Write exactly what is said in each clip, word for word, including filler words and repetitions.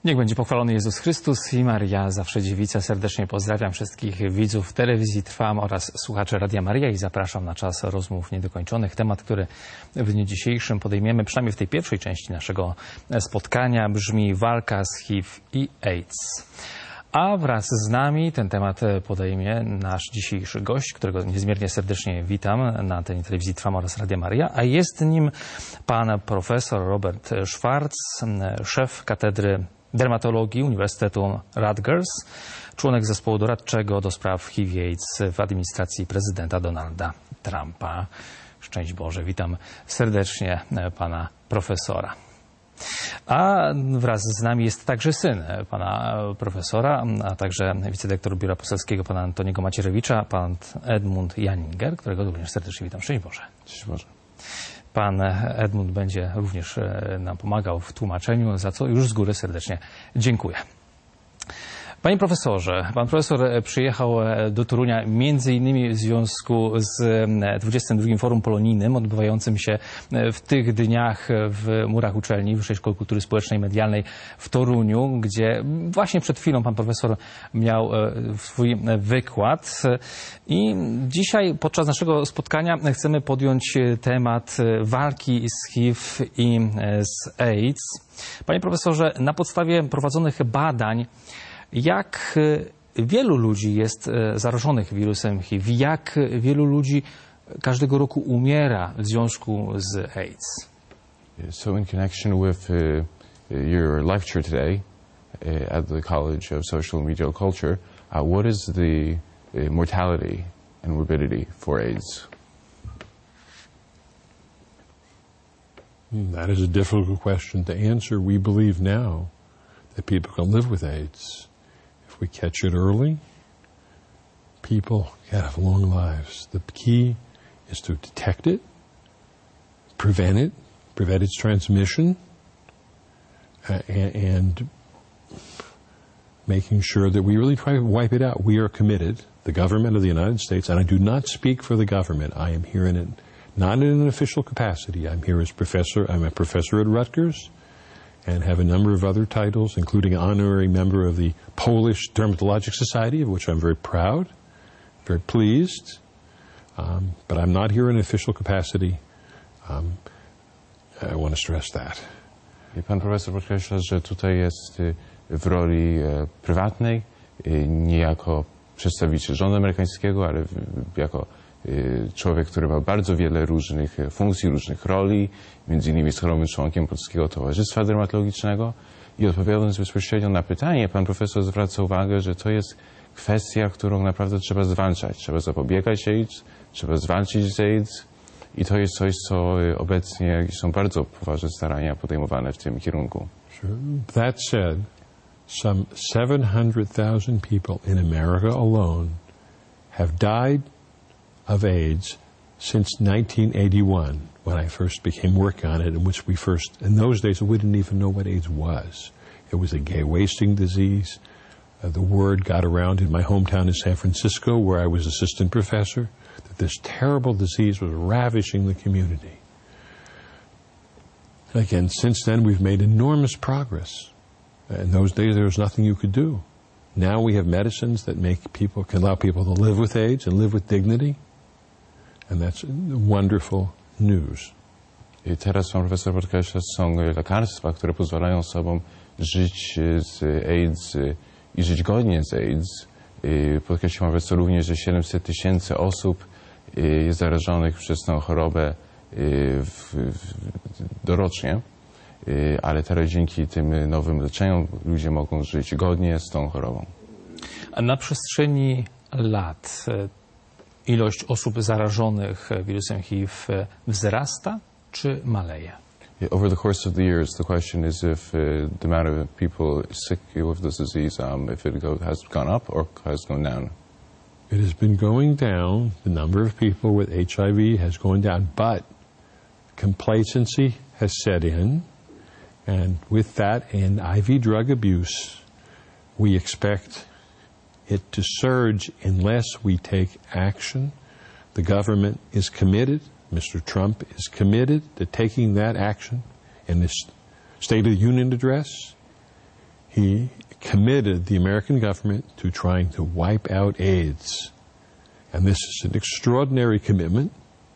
Niech będzie pochwalony Jezus Chrystus i Maria Zawsze Dziewica. Serdecznie pozdrawiam wszystkich widzów telewizji Trwam oraz słuchaczy Radia Maria i zapraszam na czas rozmów niedokończonych. Temat, który w dniu dzisiejszym podejmiemy, przynajmniej w tej pierwszej części naszego spotkania, brzmi walka z H I V i AIDS. A wraz z nami ten temat podejmie nasz dzisiejszy gość, którego niezmiernie serdecznie witam na antenie telewizji Trwam oraz Radia Maria, a jest nim pan profesor Robert Schwartz, szef Katedry Dermatologii Uniwersytetu Rutgers, członek zespołu doradczego do spraw H I V i AIDS w administracji prezydenta Donalda Trumpa. Szczęść Boże, witam serdecznie pana profesora. A wraz z nami jest także syn pana profesora, a także wicedyrektor Biura Poselskiego pana Antoniego Macierewicza, pan Edmund Janinger, którego również serdecznie witam. Szczęść Boże. Szczęść Boże. Pan Edmund będzie również nam pomagał w tłumaczeniu, za co już z góry serdecznie dziękuję. Panie profesorze, pan profesor przyjechał do Torunia między innymi w związku z dwudziestym drugim Forum Polonijnym odbywającym się w tych dniach w murach uczelni Wyższej Szkoły Kultury Społecznej i Medialnej w Toruniu, gdzie właśnie przed chwilą pan profesor miał swój wykład. I dzisiaj podczas naszego spotkania chcemy podjąć temat walki z H I V i z AIDS. Panie profesorze, na podstawie prowadzonych badań, jak wielu ludzi jest zarażonych wirusem H I V? Jak wielu ludzi każdego roku umiera w związku z AIDS? So in connection with uh, your lecture today uh, at the College of Social and Medial Culture, uh, what is the uh, mortality and morbidity for AIDS? That is a difficult question to answer. We believe now that people can live with AIDS. If we catch it early, people can have long lives. The key is to detect it, prevent it, prevent its transmission, uh, and, and making sure that we really try to wipe it out. We are committed, the government of the United States, and I do not speak for the government. I am here in it, not in an official capacity. I'm here as professor. I'm a professor at Rutgers, and have a number of other titles, including an honorary member of the Polish Dermatologic Society, of which I'm very proud, very pleased. Um, but I'm not here in an official capacity. Um, I want to stress that. I pan profesor podkreśla, że tutaj jest w roli prywatnej, nie jako przedstawiciel rządu amerykańskiego, ale jako człowiek, który ma bardzo wiele różnych funkcji, różnych roli, między innymi jest chorobnym członkiem Polskiego Towarzystwa Dermatologicznego. I odpowiadając bezpośrednio na pytanie, pan profesor zwraca uwagę, że to jest kwestia, którą naprawdę trzeba zwalczać. Trzeba zapobiegać AIDS, trzeba zwalczyć z AIDS i to jest coś, co obecnie są bardzo poważne starania podejmowane w tym kierunku. Sure. That said, some seven hundred thousand people in America alone have died of AIDS since nineteen eighty-one, when I first became working on it, in which we first, in those days, we didn't even know what AIDS was. It was a gay wasting disease. Uh, the word got around in my hometown in San Francisco, where I was assistant professor, that this terrible disease was ravaging the community. Again, since then, we've made enormous progress. In those days, there was nothing you could do. Now we have medicines that make people, can allow people to live with AIDS and live with dignity. And that's wonderful news. I teraz pan profesor podkreśla, że są lekarstwa, które pozwalają osobom żyć z AIDS i żyć godnie z AIDS. Podkreślił pan profesor również, że siedemset tysięcy osób jest zarażonych przez tę chorobę w, w, dorocznie, ale teraz dzięki tym nowym leczeniom ludzie mogą żyć godnie z tą chorobą. A na przestrzeni lat ilość osób zarażonych wirusem H I V wzrasta czy maleje? Over the course of the years, the question is if uh, the amount of people sick with this disease, um, if it go, has gone up or has gone down. It has been going down. The number of people with H I V has gone down, but complacency has set in. And with that and I V drug abuse, we expect it to surge unless we take action. The government is committed. Mister Trump is committed to taking that action in this State of the Union address. he committed the American government to trying to wipe out AIDS. And this is an extraordinary commitment.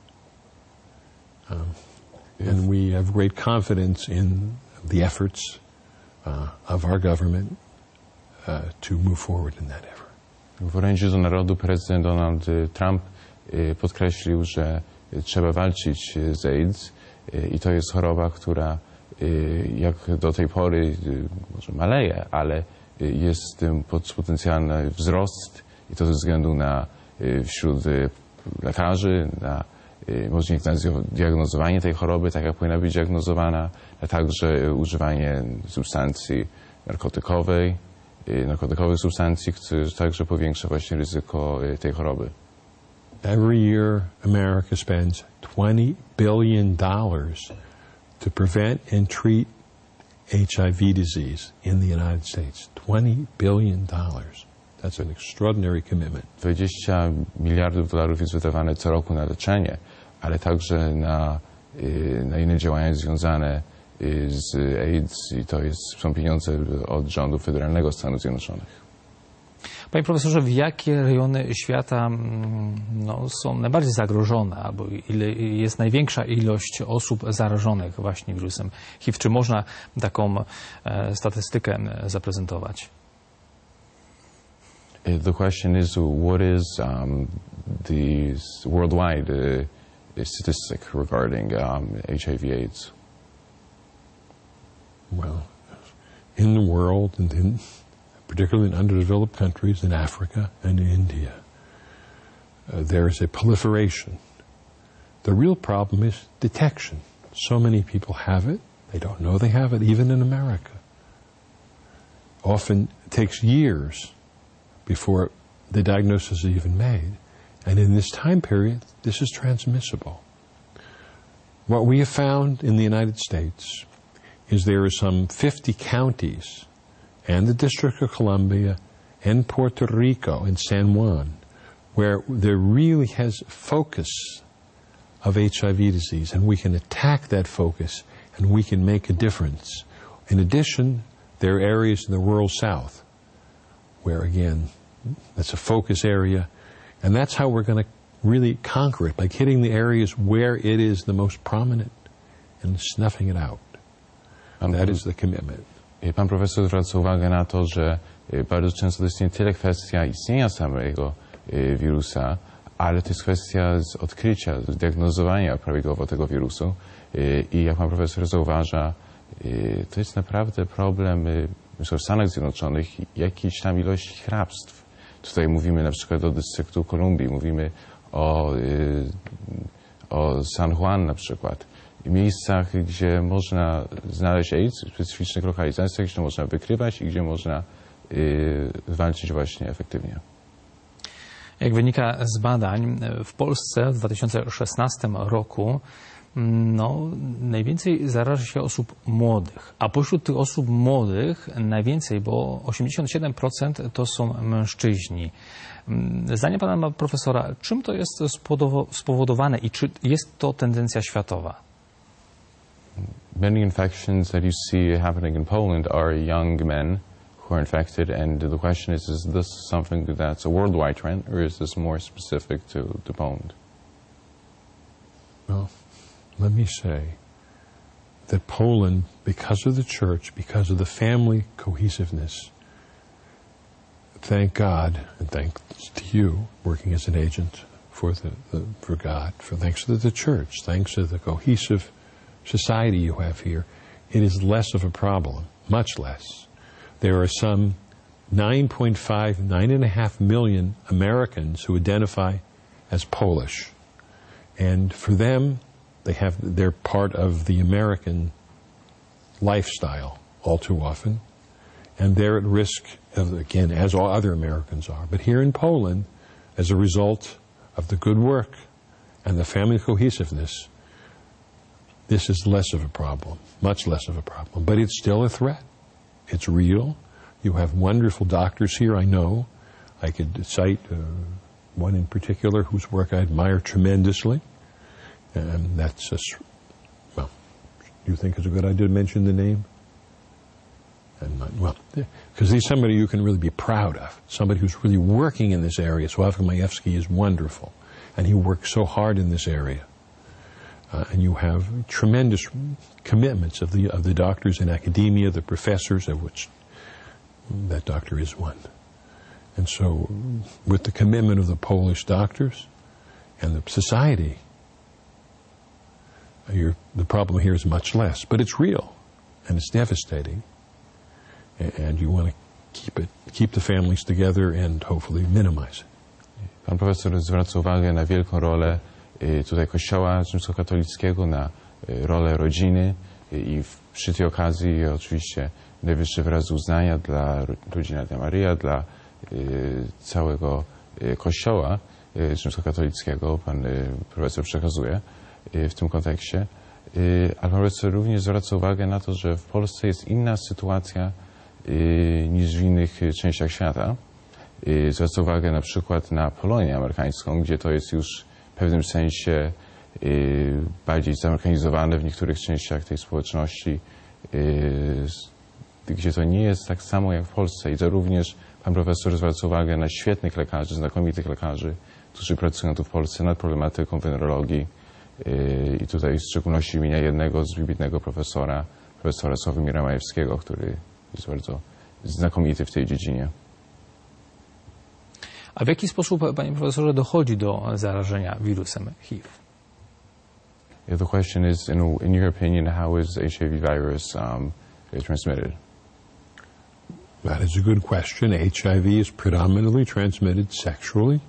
Um, and we have great confidence in the efforts uh, of our government uh, to move forward in that effort. W orędziu do narodu prezydent Donald Trump podkreślił, że trzeba walczyć z AIDS i to jest choroba, która jak do tej pory może maleje, ale jest potencjalny wzrost i to ze względu na wśród lekarzy, na możliwość diagnozowania tej choroby, tak jak powinna być diagnozowana, a także używanie substancji narkotykowej, narkotykowych substancji, które także powiększa właśnie ryzyko tej choroby. Every year America spends twenty billion dollars to prevent and treat H I V disease in the United States. twenty billion dollars. That's an extraordinary commitment. dwadzieścia miliardów dolarów jest wydawane co roku na leczenie, ale także na, na inne działania związane z AIDS i to jest, są pieniądze od rządu federalnego Stanów Zjednoczonych. Panie profesorze, w jakie rejony świata no, są najbardziej zagrożone, albo ile jest największa ilość osób zarażonych właśnie wirusem H I V? Czy można taką e, statystykę zaprezentować? The question is, what is um, the worldwide uh, statistic regarding um, H I V AIDS? Well, in the world, and in, particularly in underdeveloped countries, in Africa and in India, uh, there is a proliferation. The real problem is detection. So many people have it, they don't know they have it, even in America. Often it takes years before the diagnosis is even made. And in this time period, this is transmissible. What we have found in the United States is there are some fifty counties and the District of Columbia and Puerto Rico and San Juan where there really has focus of H I V disease, and we can attack that focus and we can make a difference. In addition, there are areas in the rural South where, again, that's a focus area, and that's how we're going to really conquer it, by hitting the areas where it is the most prominent and snuffing it out. And that is the commitment. Pan profesor zwraca uwagę na to, że bardzo często to jest nie tyle kwestia istnienia samego wirusa, ale to jest kwestia z odkrycia, zdiagnozowania prawidłowo tego wirusu. I jak pan profesor zauważa, to jest naprawdę problem w Stanach Zjednoczonych jakiejś tam ilości hrabstw. Tutaj mówimy na przykład o dystryktu Kolumbii, mówimy o, o San Juan na przykład. Miejscach, gdzie można znaleźć AIDS, w specyficznych lokalizacjach, gdzie można wykrywać i gdzie można y, walczyć właśnie efektywnie. Jak wynika z badań, w Polsce w dwa tysiące szesnastym roku no, najwięcej zaraży się osób młodych, a pośród tych osób młodych najwięcej, bo osiemdziesiąt siedem procent to są mężczyźni. Zdaniem pana profesora, czym to jest spowodowane i czy jest to tendencja światowa? Many infections that you see happening in Poland are young men who are infected, and the question is, is this something that's a worldwide trend, or is this more specific to, to Poland? Well, let me say that Poland, because of the church, because of the family cohesiveness, thank God, and thanks to you, working as an agent for the, the for God, for thanks to the church, thanks to the cohesive society you have here, it is less of a problem, much less. There are some nine point five, nine and a half million Americans who identify as Polish. And for them, they have, they're part of the American lifestyle all too often. And they're at risk of, again, as all other Americans are. But here in Poland, as a result of the good work and the family cohesiveness, this is less of a problem, much less of a problem. But it's still a threat. It's real. You have wonderful doctors here, I know. I could cite uh, one in particular whose work I admire tremendously. And that's, a, well, do you think it's a good idea to mention the name? And not, well, because he's somebody you can really be proud of, somebody who's really working in this area. Sławek Majewski is wonderful, and he works so hard in this area. Uh, and you have tremendous commitments of the of the doctors in academia, the professors, of which that doctor is one. And so, with the commitment of the Polish doctors and the society, you're, the problem here is much less. But it's real, and it's devastating. And you want to keep it, keep the families together and hopefully minimize it. Pan profesor zwraca uwagę na wielką rolę tutaj Kościoła rzymskokatolickiego, na rolę rodziny i przy tej okazji oczywiście najwyższy wyraz uznania dla rodziny Radia Maryja, dla całego Kościoła rzymskokatolickiego pan profesor przekazuje w tym kontekście. Ale pan profesor również zwraca uwagę na to, że w Polsce jest inna sytuacja niż w innych częściach świata. Zwraca uwagę na przykład na Polonię amerykańską, gdzie to jest już w pewnym sensie bardziej zamerykanizowane w niektórych częściach tej społeczności, gdzie to nie jest tak samo jak w Polsce. I to również pan profesor zwraca uwagę na świetnych lekarzy, znakomitych lekarzy, którzy pracują tu w Polsce nad problematyką wenerologii. I tutaj w szczególności imienia jednego z wybitnego profesora, profesora Sławomira Majewskiego, który jest bardzo znakomity w tej dziedzinie. A w jaki sposób, panie profesorze, dochodzi do zarażenia wirusem H I V? Yeah, the question is, in, in your opinion, how is H I V virus um, transmitted? That is a good question. H I V is predominantly transmitted sexually.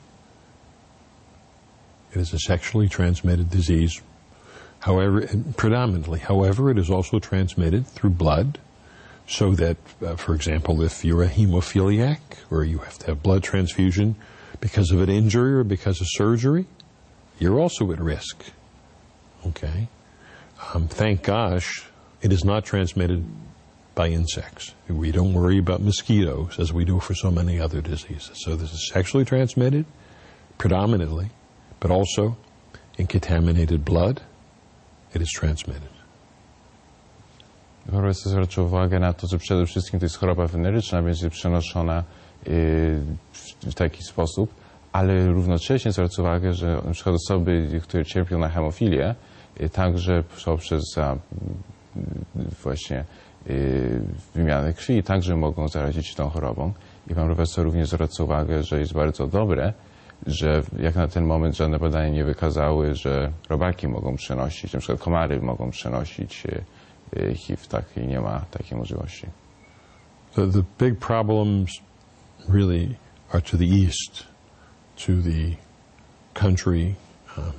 It is a sexually transmitted disease. However, predominantly, however, it is also transmitted through blood. So that, uh, for example, if you're a hemophiliac or you have to have blood transfusion because of an injury or because of surgery, you're also at risk. Okay? Um, thank gosh, it is not transmitted by insects. We don't worry about mosquitoes as we do for so many other diseases. So this is sexually transmitted, predominantly, but also in contaminated blood, it is transmitted. Profesor zwraca uwagę na to, że przede wszystkim to jest choroba weneryczna, więc jest przenoszona w taki sposób, ale równocześnie zwraca uwagę, że na przykład osoby, które cierpią na hemofilię, także poprzez właśnie wymianę krwi, także mogą zarazić się tą chorobą. I pan profesor również zwraca uwagę, że jest bardzo dobre, że jak na ten moment żadne badania nie wykazały, że robaki mogą przenosić, na przykład komary mogą przenosić H I V, tak, i nie ma takiej możliwości. The, the big problems really are to the east, to the country, um,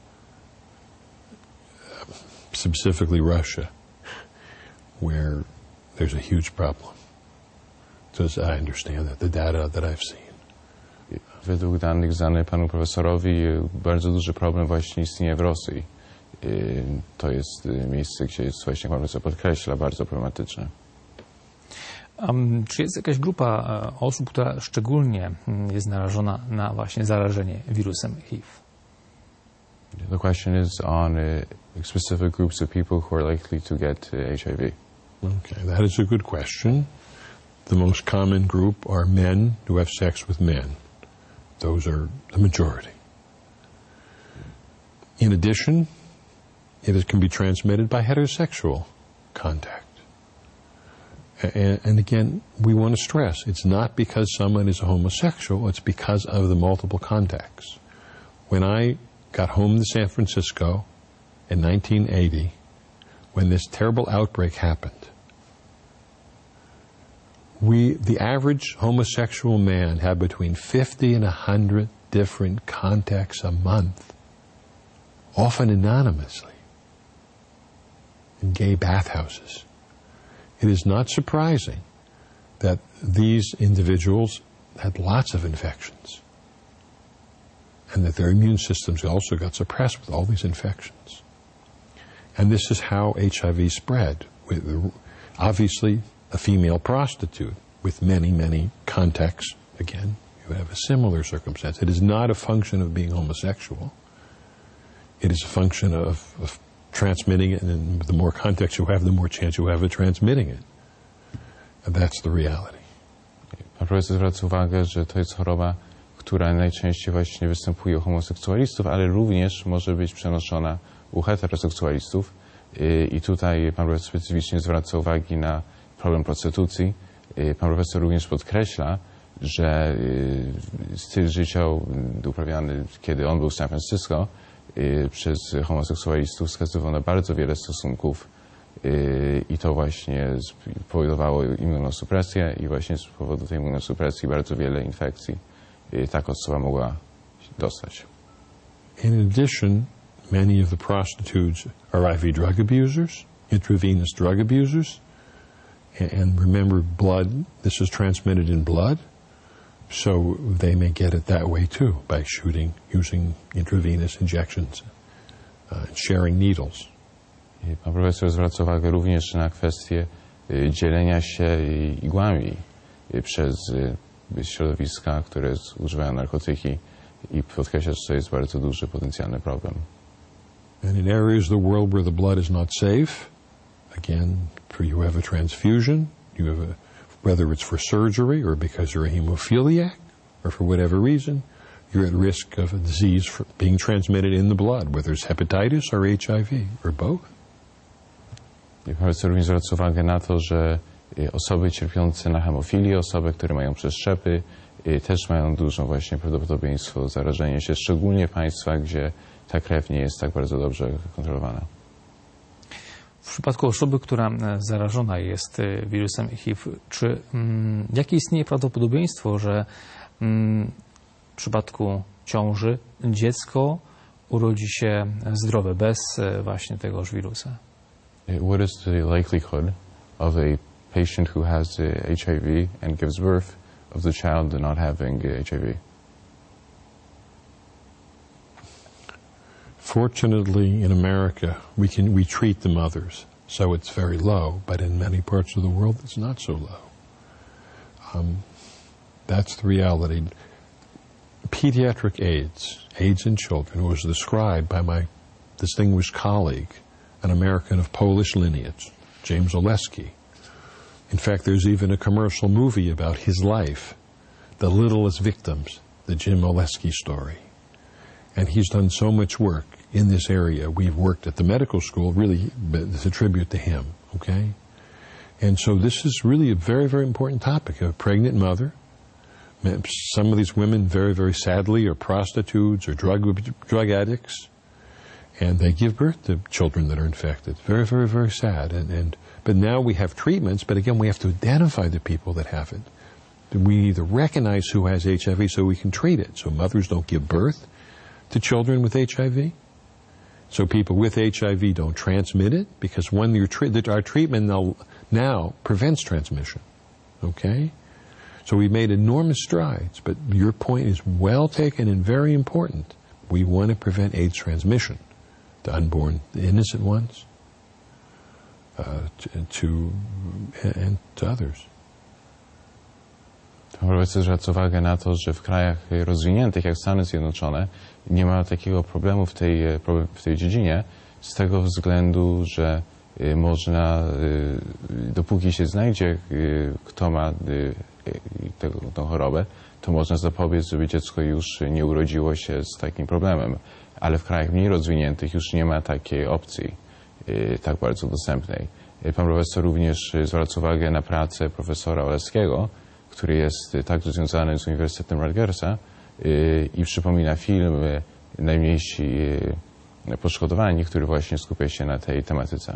specifically Russia, where there's a huge problem. So as I understand that, the data that I've seen. Według danych znanych panu profesorowi bardzo duży problem właśnie istnieje w Rosji. To jest miejsce, gdzie jest właśnie, jak pan profesor podkreśla, bardzo problematyczne. Um, czy jest jakaś grupa osób, która szczególnie jest narażona na właśnie zarażenie wirusem H I V? The question is on uh, specific groups of people who are likely to get uh, H I V. Okay, that is a good question. The most common group are men who have sex with men. Those are the majority. In addition, it is, can be transmitted by heterosexual contact. And, and again, we want to stress, it's not because someone is a homosexual, it's because of the multiple contacts. When I got home to San Francisco in nineteen eighty, when this terrible outbreak happened, we, the average homosexual man had between fifty and one hundred different contacts a month, often anonymously, in gay bathhouses. It is not surprising that these individuals had lots of infections and that their immune systems also got suppressed with all these infections. And this is how H I V spread. With, obviously, a female prostitute with many, many contacts, again, you have a similar circumstance. It is not a function of being homosexual. It is a function of, of transmitting it, and the more contacts you have, the more chance you have of transmitting it. And that's the reality. Pan profesor zwraca uwagę, że to jest choroba, która najczęściej właśnie występuje u homoseksualistów, ale również może być przenoszona u heteroseksualistów. I tutaj pan profesor specyficznie zwraca uwagę na problem prostytucji. Pan profesor również podkreśla, że styl życia uprawiany, kiedy on był w San Francisco, przez homoseksualistów wskazywał na bardzo wiele stosunków i to właśnie spowodowało immunosupresję i właśnie z powodu tej immunosupresji bardzo wiele infekcji taka osoba mogła dostać. In addition, many of the prostitutes are I V drug abusers, intravenous drug abusers, and remember blood, this is transmitted in blood, so they may get it that way too, by shooting, using intravenous injections, uh, sharing needles. Pan profesor zwraca uwagę również na kwestię dzielenia się igłami przez środowiska, które używają narkotyki i podkreśla, że to jest bardzo duży potencjalny problem. And in areas of the world where the blood is not safe, again, you have a transfusion, you have a, whether it's for surgery or because you're a hemophiliac or for whatever reason, you're at risk of a disease for being transmitted in the blood, whether it's hepatitis or H I V or both. I profesor również zwraca uwagę na to, że osoby cierpiące na hemofilię, osoby, które mają przeszczepy, też mają dużą właśnie prawdopodobieństwo zarażenia się, szczególnie w państwach, gdzie ta krew nie jest tak bardzo dobrze kontrolowana. W przypadku osoby, która zarażona jest wirusem H I V, czy mm, jakie istnieje prawdopodobieństwo, że mm, w przypadku ciąży dziecko urodzi się zdrowe, bez właśnie tegoż wirusa? What is the likelihood of a patient who has H I V and gives birth of the child not having H I V? Fortunately, in America, we can we treat the mothers, so it's very low. But in many parts of the world, it's not so low. Um, that's the reality. Pediatric AIDS, AIDS in children, was described by my distinguished colleague, an American of Polish lineage, James Oleski. In fact, there's even a commercial movie about his life, The Littlest Victims, the Jim Oleski story. And he's done so much work in this area. We've worked at the medical school, really, it's a tribute to him, okay? And so this is really a very, very important topic. A pregnant mother, some of these women, very, very sadly, are prostitutes or drug, drug addicts, and they give birth to children that are infected. Very, very, very sad. And, and but now we have treatments, but again, we have to identify the people that have it. We need to recognize who has H I V so we can treat it, so mothers don't give birth to children with H I V. So people with H I V don't transmit it, because when you're tre- our treatment now, now prevents transmission, okay? So we've made enormous strides, but your point is well taken and very important. We want to prevent AIDS transmission to unborn, the innocent ones, uh, to, to and to others. Profesor zwraca uwagę na to, że w krajach rozwiniętych, jak Stany Zjednoczone, nie ma takiego problemu w tej, w tej dziedzinie, z tego względu, że można, dopóki się znajdzie, kto ma tego, tą chorobę, to można zapobiec, żeby dziecko już nie urodziło się z takim problemem. Ale w krajach mniej rozwiniętych już nie ma takiej opcji tak bardzo dostępnej. Pan profesor również zwraca uwagę na pracę profesora Oleskiego, który jest także związany z Uniwersytetem Rutgersa i przypomina film Najmniejsi Poszkodowani, który właśnie skupia się na tej tematyce.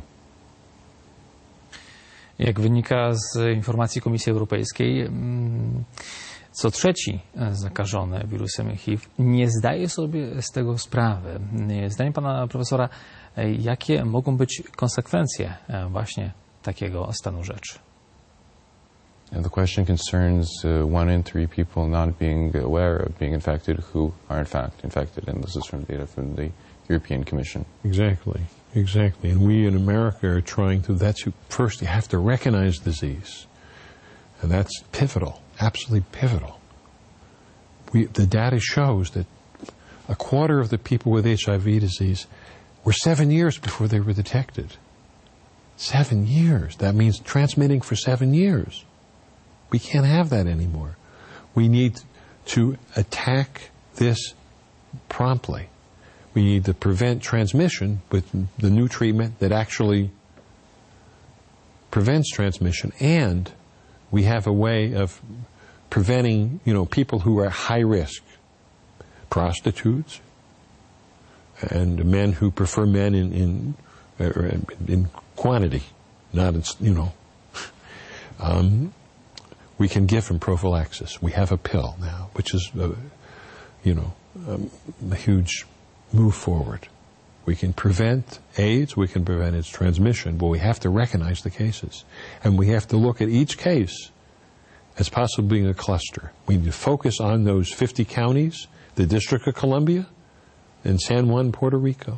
Jak wynika z informacji Komisji Europejskiej, co trzeci zakażony wirusem H I V nie zdaje sobie z tego sprawy. Zdaniem pana profesora, jakie mogą być konsekwencje właśnie takiego stanu rzeczy? And the question concerns uh, one in three people not being aware of being infected who are in fact infected, and this is from data from the European Commission. Exactly, exactly. And we in America are trying to, that's, first you have to recognize disease. And that's pivotal, absolutely pivotal. We, the data shows that a quarter of the people with H I V disease were seven years before they were detected. Seven years. That means transmitting for seven years. We can't have that anymore. We need to attack this promptly. We need to prevent transmission with the new treatment that actually prevents transmission, and we have a way of preventing, you know, people who are high risk, prostitutes, and men who prefer men in in, uh, in quantity, not in, you know. Um, we can give them prophylaxis. We have a pill now, which is, uh, you know, um, a huge move forward. We can prevent AIDS, we can prevent its transmission, but we have to recognize the cases. And we have to look at each case as possibly being a cluster. We need to focus on those fifty counties, the District of Columbia, and San Juan, Puerto Rico.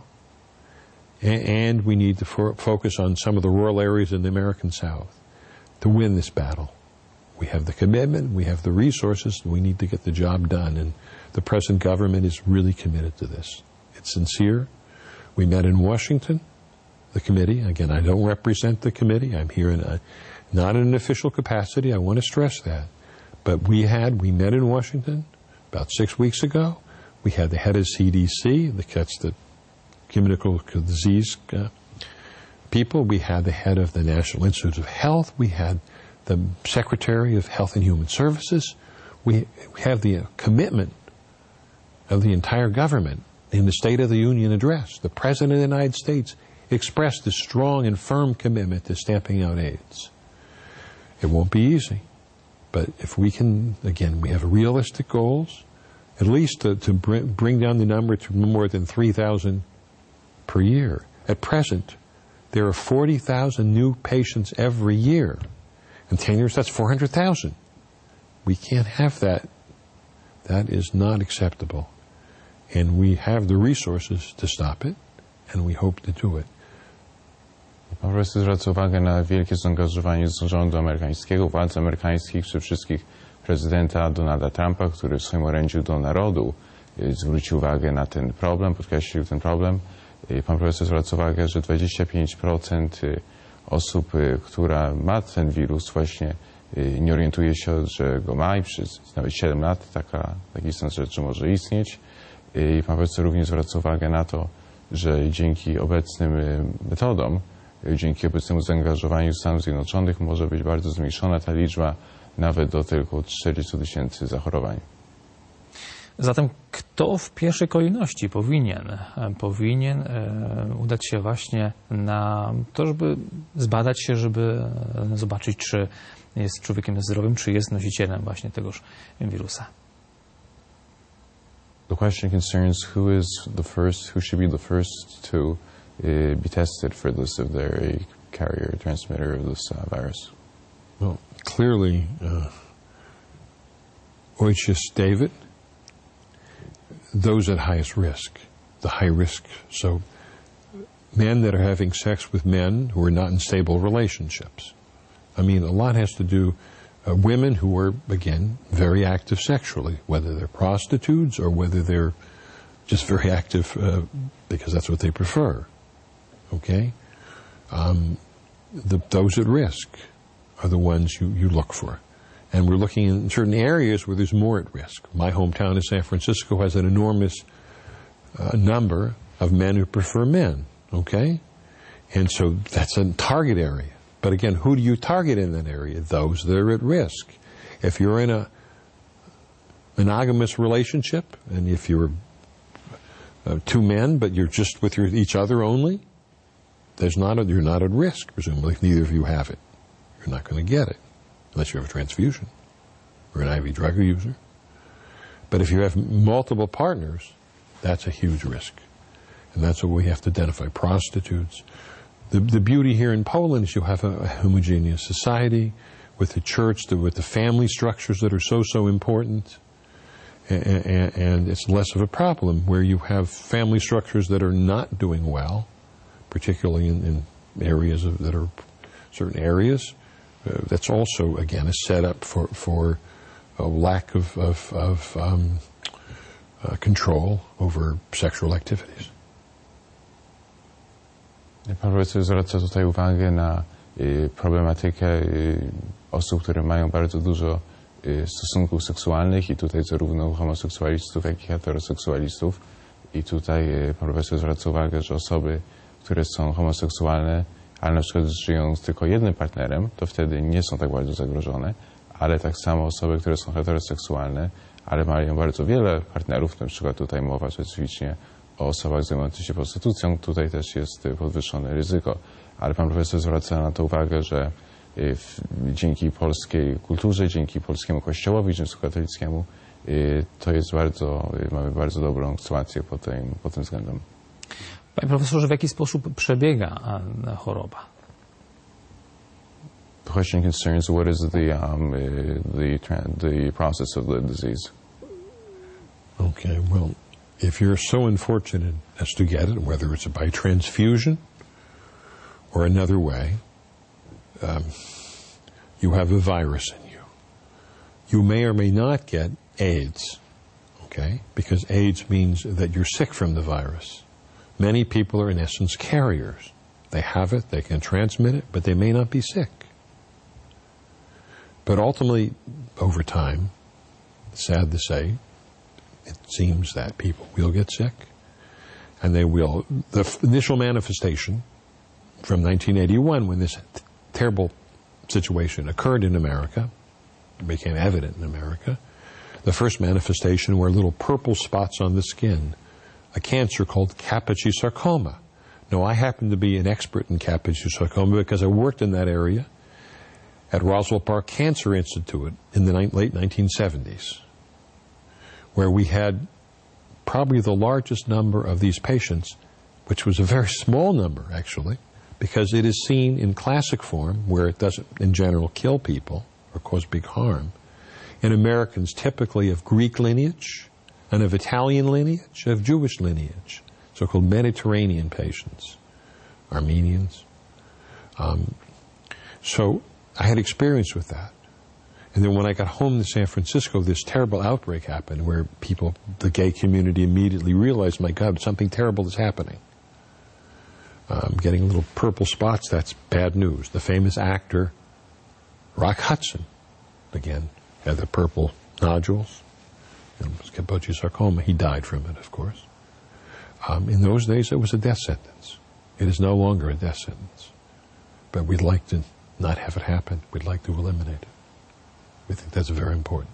And we need to fo- focus on some of the rural areas in the American South to win this battle. We have the commitment, we have the resources, we need to get the job done. And the present government is really committed to this. It's sincere. We met in Washington, the committee. Again, I don't represent the committee. I'm here in a, not in an official capacity. I want to stress that. But we had, we met in Washington about six weeks ago. We had the head of C D C, the, that's the communicable disease uh, people. We had the head of the National Institutes of Health. We had the Secretary of Health and Human Services. We, we have the uh, commitment of the entire government in the State of the Union address. The President of the United States expressed a strong and firm commitment to stamping out AIDS. It won't be easy, but if we can, again, we have realistic goals, at least to, to bring, bring down the number to more than three thousand per year. At present, there are forty thousand new patients every year. In ten years, that's four hundred thousand. We can't have that. That is not acceptable. And we have the resources to stop it, and we hope to do it. Pan profesor zwraca uwagę na wielkie zaangażowanie z rządu amerykańskiego, władz amerykańskich, przede wszystkim prezydenta Donalda Trumpa, który w swoim orędziu do narodu zwrócił uwagę na ten problem, podkreślił ten problem. Pan profesor zwraca uwagę, że dwadzieścia pięć procent osób, która ma ten wirus, właśnie nie orientuje się, że go ma, i przez nawet siedem lat taka, taki stan rzeczy może istnieć. I pan profesor również zwraca uwagę na to, że dzięki obecnym metodom, dzięki obecnemu zaangażowaniu Stanów Zjednoczonych może być bardzo zmniejszona ta liczba, nawet do tylko czterdziestu tysięcy zachorowań. Zatem kto w pierwszej kolejności powinien, powinien e, udać się właśnie na to, żeby zbadać się, żeby zobaczyć, czy jest człowiekiem zdrowym, czy jest nosicielem właśnie tegoż wirusa? The question concerns who is the first, who should be the first to uh, be tested for this if they're a carrier, a transmitter of this uh, virus. Well, clearly, uh, Oitius David, those at highest risk, the high risk. So men that are having sex with men who are not in stable relationships. I mean, a lot has to do Uh, women who are, again, very active sexually, whether they're prostitutes or whether they're just very active uh, because that's what they prefer. Okay? Um, the, those at risk are the ones you, you look for. And we're looking in certain areas where there's more at risk. My hometown of San Francisco has an enormous uh, number of men who prefer men. Okay? And so that's a target area. But again, who do you target in that area? Those that are at risk. If you're in a monogamous relationship, and if you're uh, two men, but you're just with your, each other only, there's not a, you're not at risk, presumably, if neither of you have it. You're not going to get it, unless you have a transfusion or an I V drug user. But if you have multiple partners, that's a huge risk. And that's what we have to identify. Prostitutes. The, the beauty here in Poland is you have a, a homogeneous society with the church, the, with the family structures that are so, so important. And, and, and it's less of a problem where you have family structures that are not doing well, particularly in, in areas of, that are certain areas. Uh, that's also, again, a setup for, for a lack of, of, of um, uh, control over sexual activities. Pan profesor zwraca tutaj uwagę na y, problematykę y, osób, które mają bardzo dużo stosunków seksualnych i tutaj zarówno homoseksualistów, jak i heteroseksualistów. I tutaj pan profesor zwraca uwagę, że osoby, które są homoseksualne, ale na przykład żyją z tylko jednym partnerem, to wtedy nie są tak bardzo zagrożone, ale tak samo osoby, które są heteroseksualne, ale mają bardzo wiele partnerów, na przykład tutaj mowa specyficznie o osobach zajmujących się prostytucją, tutaj też jest podwyższone ryzyko. Ale pan profesor zwraca na to uwagę, że w, dzięki polskiej kulturze, dzięki polskiemu kościołowi rzymskokatolickiemu to jest bardzo, mamy bardzo dobrą sytuację pod tym, pod tym względem. Panie profesorze, w jaki sposób przebiega choroba? The question concerns what is the, um, the, the process of the disease. Okay, well, if you're so unfortunate as to get it, whether it's by transfusion or another way, um, you have a virus in you. You may or may not get AIDS, okay, because AIDS means that you're sick from the virus. Many people are in essence carriers. They have it, they can transmit it, but they may not be sick. But ultimately, over time, sad to say, it seems that people will get sick, and they will. The f- initial manifestation from nineteen eighty-one, when this t- terrible situation occurred in America, became evident in America, the first manifestation were little purple spots on the skin, a cancer called Kaposi sarcoma. Now, I happen to be an expert in Kaposi sarcoma because I worked in that area at Roswell Park Cancer Institute in the ni- late nineteen seventies, where we had probably the largest number of these patients, which was a very small number, actually, because it is seen in classic form, where it doesn't, in general, kill people or cause big harm, in Americans typically of Greek lineage and of Italian lineage, of Jewish lineage, so-called Mediterranean patients, Armenians. Um, so I had experience with that. And then when I got home to San Francisco, this terrible outbreak happened where people, the gay community immediately realized, my God, something terrible is happening. Um, getting little purple spots, that's bad news. The famous actor, Rock Hudson, again, had the purple nodules. It was Kaposi sarcoma. He died from it, of course. Um, in those days, it was a death sentence. It is no longer a death sentence. But we'd like to not have it happen. We'd like to eliminate it. We think that's very important.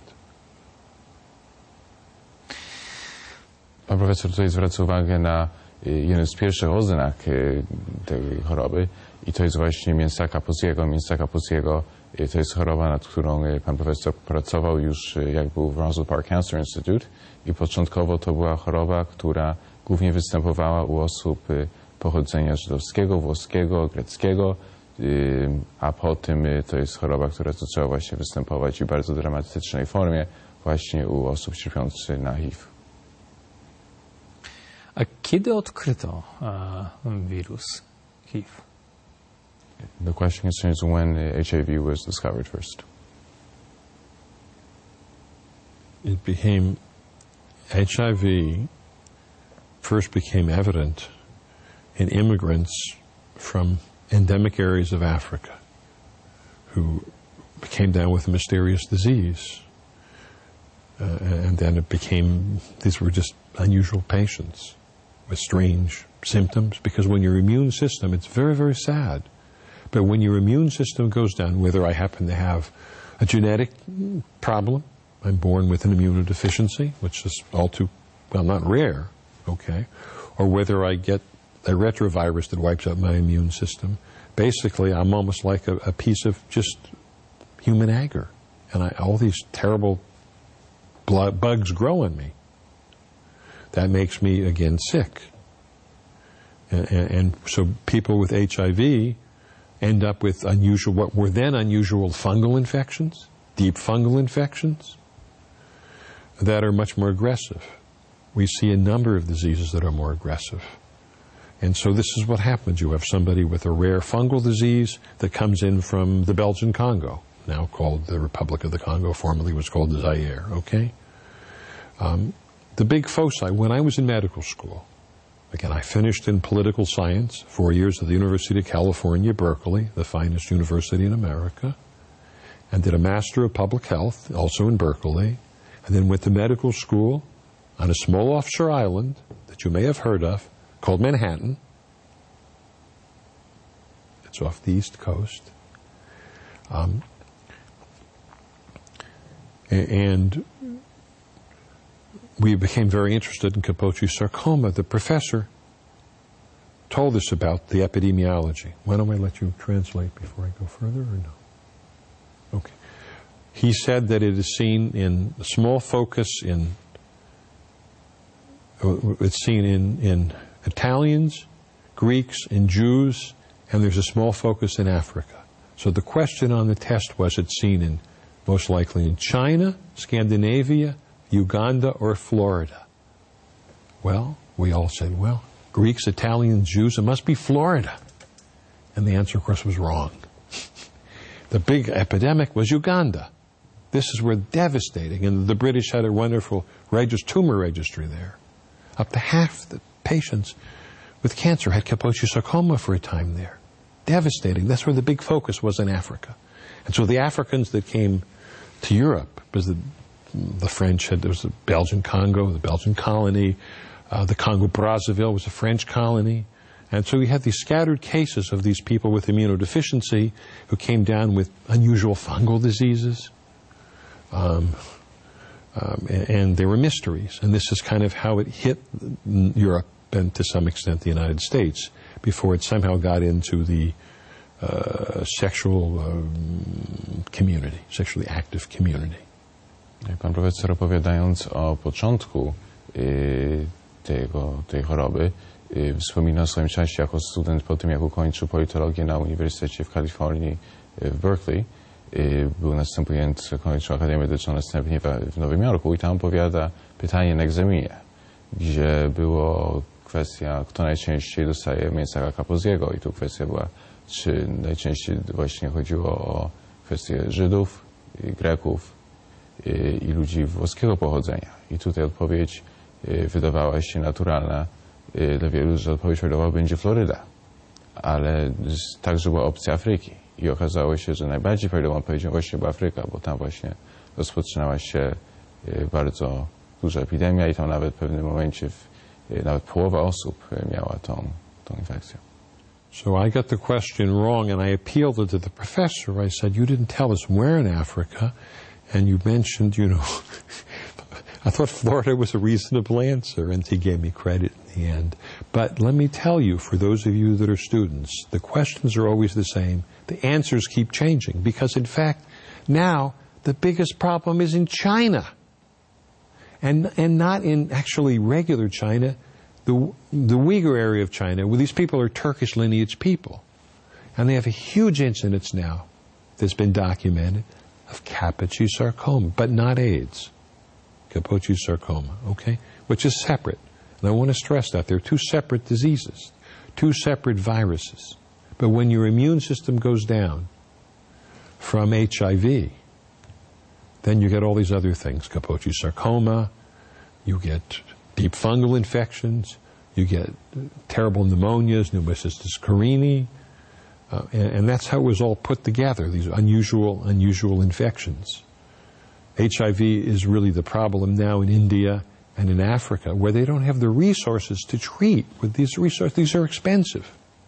Pan profesor tutaj zwraca uwagę na jeden z pierwszych oznak tej choroby i to jest właśnie mięsa Kaposiego. Mięsa Kaposiego to jest choroba, nad którą pan profesor pracował już jak był w Roswell Park Cancer Institute i początkowo to była choroba, która głównie występowała u osób pochodzenia żydowskiego, włoskiego, greckiego, a potem to jest choroba, która zaczęła właśnie występować w bardzo dramatycznej formie właśnie u osób cierpiących na H I V. A kiedy odkryto uh, wirus H I V? The question concerns when H I V was discovered first. It became, H I V first became evident in immigrants from endemic areas of Africa who came down with a mysterious disease. Uh, and then it became, these were just unusual patients with strange symptoms, because when your immune system, it's very, very sad, but when your immune system goes down, whether I happen to have a genetic problem, I'm born with an immunodeficiency, which is all too, well, not rare, okay, or whether I get a retrovirus that wipes out my immune system, basically I'm almost like a, a piece of just human agar. And I, all these terrible blood, bugs grow in me. That makes me, again, sick. And, and, and so people with H I V end up with unusual, what were then unusual fungal infections, deep fungal infections, that are much more aggressive. We see a number of diseases that are more aggressive. And so this is what happens. You have somebody with a rare fungal disease that comes in from the Belgian Congo, now called the Republic of the Congo, formerly was called Zaire, okay? Um, the big foci, when I was in medical school, again, I finished in political science, four years at the University of California, Berkeley, the finest university in America. and did a Master of Public Health, also in Berkeley, and then went to medical school on a small offshore island that you may have heard of called Manhattan. It's off the East Coast. Um, and we became very interested in Kaposi sarcoma. The professor told us about the epidemiology. Why don't I let you translate before I go further, or no? Okay. He said that it is seen in a small focus in, it's seen in, in Italians, Greeks, and Jews, and there's a small focus in Africa. So the question on the test was, it's seen in, most likely in China, Scandinavia, Uganda, or Florida. Well, we all said, well, Greeks, Italians, Jews, it must be Florida. And the answer, of course, was wrong. The big epidemic was Uganda. This is where devastating, and the British had a wonderful regist- tumor registry there. Up to half the patients with cancer had Kaposi sarcoma for a time there. Devastating. That's where the big focus was in Africa. And so the Africans that came to Europe, because the, the French had, there was the Belgian Congo, the Belgian colony, uh, the Congo Brazzaville was a French colony. And so we had these scattered cases of these people with immunodeficiency who came down with unusual fungal diseases. Um, um, and, and there were mysteries. And this is kind of how it hit Europe and to some extent the United States before it somehow got into the uh, sexual um, community, sexually active community. Pan profesor, opowiadając o początku y, tego, tej choroby, y, wspomina o swoim czasie jako student po tym, jak ukończył politologię na Uniwersytecie w Kalifornii y, w Berkeley. Y, był następujący, kończył Akademię Medyczną następnie w Nowym Jorku i tam opowiada pytanie na egzaminie, gdzie było kwestia, kto najczęściej dostaje mięsa Kaposiego i tu kwestia była, czy najczęściej właśnie chodziło o kwestię Żydów, i Greków i, i ludzi włoskiego pochodzenia. I tutaj odpowiedź y, wydawała się naturalna y, dla wielu, że odpowiedź prawidłowa będzie Floryda. Ale z, także była opcja Afryki. I okazało się, że najbardziej prawidłową odpowiedzią właśnie była Afryka, bo tam właśnie rozpoczynała się y, bardzo duża epidemia i tam nawet w pewnym momencie w, y, nawet połowa osób miała tą, tą infekcję. So I got the question wrong, and I appealed it to the professor. I said, you didn't tell us where in Africa, and you mentioned, you know, I thought Florida was a reasonable answer, and he gave me credit in the end. But let me tell you, for those of you that are students, the questions are always the same. The answers keep changing, because in fact, now the biggest problem is in China, and and not in actually regular China, the the Uyghur area of China, where these people are Turkish lineage people, and they have a huge incidence now that's been documented of Kaposi sarcoma, but not AIDS. Kaposi sarcoma, okay, which is separate. And I want to stress that they're two separate diseases, two separate viruses. But when your immune system goes down from H I V, then you get all these other things, Kaposi sarcoma, you get deep fungal infections, you get terrible pneumonias, pneumocystis carini, uh, and, and that's how it was all put together, these unusual, unusual infections. H I V is really the problem now in India and in Africa, where they don't have the resources to treat with these resources. These are expensive.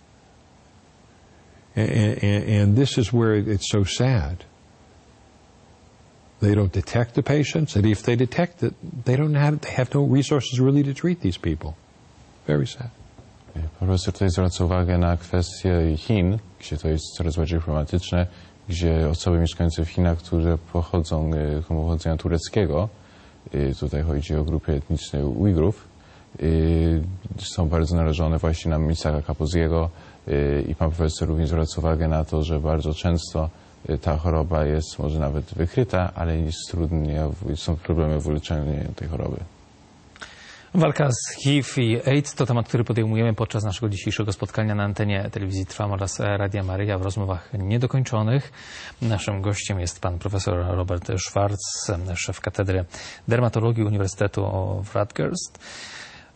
And, and, and this is where it's so sad. They don't detect the patients, and if they detect it, they don't have, they have no resources really to treat these people. Very sad. Profesor tutaj zwraca uwagę na kwestię Chin, gdzie to jest coraz bardziej problematyczne, gdzie osoby mieszkające w Chinach, które pochodzą z pochodzenia tureckiego, tutaj chodzi o grupę etniczną Ujgrów, są bardzo narażone właśnie na Misaka Kaposiego i pan profesor również zwraca uwagę na to, że bardzo często ta choroba jest może nawet wykryta, ale jest trudnie, są problemy w wyleczeniu tej choroby. Walka z H I V i AIDS to temat, który podejmujemy podczas naszego dzisiejszego spotkania na antenie Telewizji Trwam oraz Radia Maryja w rozmowach niedokończonych. Naszym gościem jest pan profesor Robert Schwartz, szef Katedry Dermatologii Uniwersytetu w Rutgers.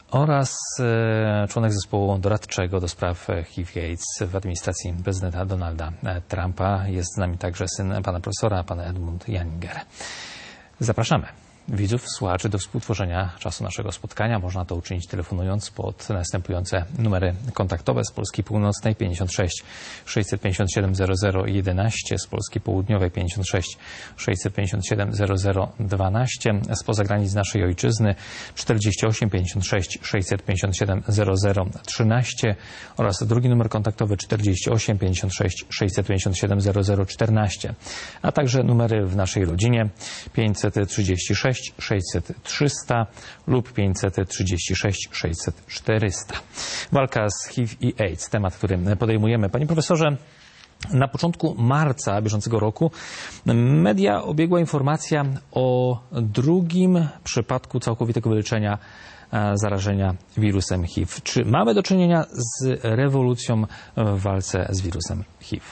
oraz e, członek zespołu doradczego do spraw H I V AIDS w administracji prezydenta Donalda Trumpa. Jest z nami także syn pana profesora, pan Edmund Janinger. Zapraszamy widzów, słuchaczy do współtworzenia czasu naszego spotkania. Można to uczynić telefonując pod następujące numery kontaktowe: z Polski Północnej pięćdziesiąt sześć sześćset pięćdziesiąt siedem zero zero jedenaście, z Polski Południowej pięćdziesiąt sześć sześćset pięćdziesiąt siedem zero zero dwanaście, spoza granic naszej ojczyzny czterdzieści osiem pięćdziesiąt sześć sześćset pięćdziesiąt siedem zero zero trzynaście oraz drugi numer kontaktowy czterdzieści osiem pięćdziesiąt sześć sześćset pięćdziesiąt siedem zero zero czternaście, a także numery w naszej rodzinie pięćset trzydzieści sześć sześćset trzysta lub pięćset trzydzieści sześć sześćset czterysta. Walka z H I V i AIDS, temat, który podejmujemy. Panie profesorze, na początku marca bieżącego roku media obiegła informacja o drugim przypadku całkowitego wyleczenia zarażenia wirusem H I V. Czy mamy do czynienia z rewolucją w walce z wirusem H I V?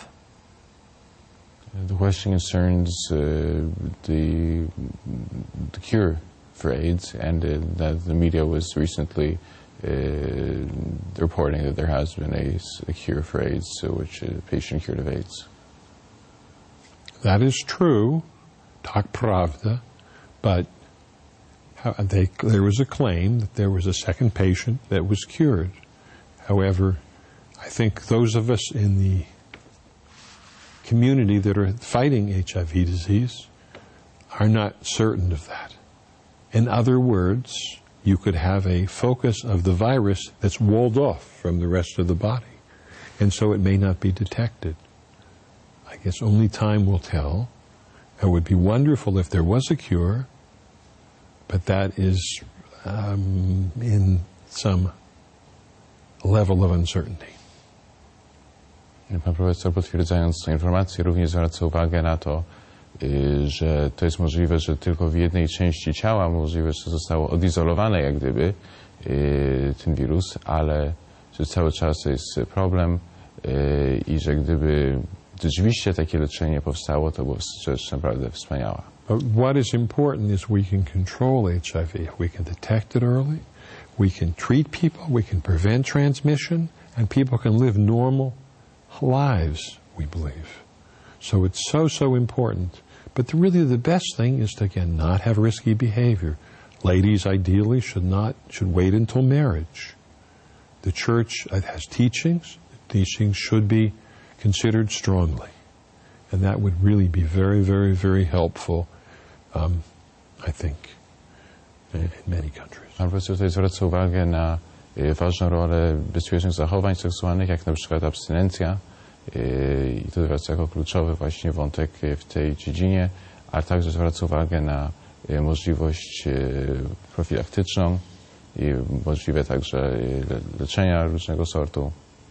The question concerns uh, the, the cure for AIDS, and uh, that the media was recently uh, reporting that there has been a, a cure for AIDS, so which a patient cured of AIDS. That is true, tak prawda, but how, they, there was a claim that there was a second patient that was cured. However, I think those of us in the community that are fighting H I V disease are not certain of that. In other words, you could have a focus of the virus that's walled off from the rest of the body, and so it may not be detected. I guess only time will tell. It would be wonderful if there was a cure, but that is um, in some level of uncertainty. Pan profesor, potwierdzając tę informację, również zwraca uwagę na to, że to jest możliwe, że tylko w jednej części ciała możliwe, że zostało odizolowane jak gdyby ten wirus, ale że cały czas jest problem i że gdyby rzeczywiście takie leczenie powstało, to była rzecz naprawdę wspaniała. But what is important is we can control H I V. We can detect it early, we can treat people, we can prevent transmission, and people can live normal lives, we believe. So it's so, so important. But the, really the best thing is to, again, not have risky behavior. Ladies ideally should not, should wait until marriage. The church has teachings. The teachings should be considered strongly. And that would really be very, very, very helpful, um, I think, in, in many countries. Pan profesor tutaj zwraca uwagę na ważną rolę bezpiecznych zachowań seksualnych, jak na przykład abstynencja, i to zwraca jako kluczowy właśnie wątek w tej dziedzinie, ale także zwraca uwagę na możliwość profilaktyczną i możliwe także leczenia różnego sortu.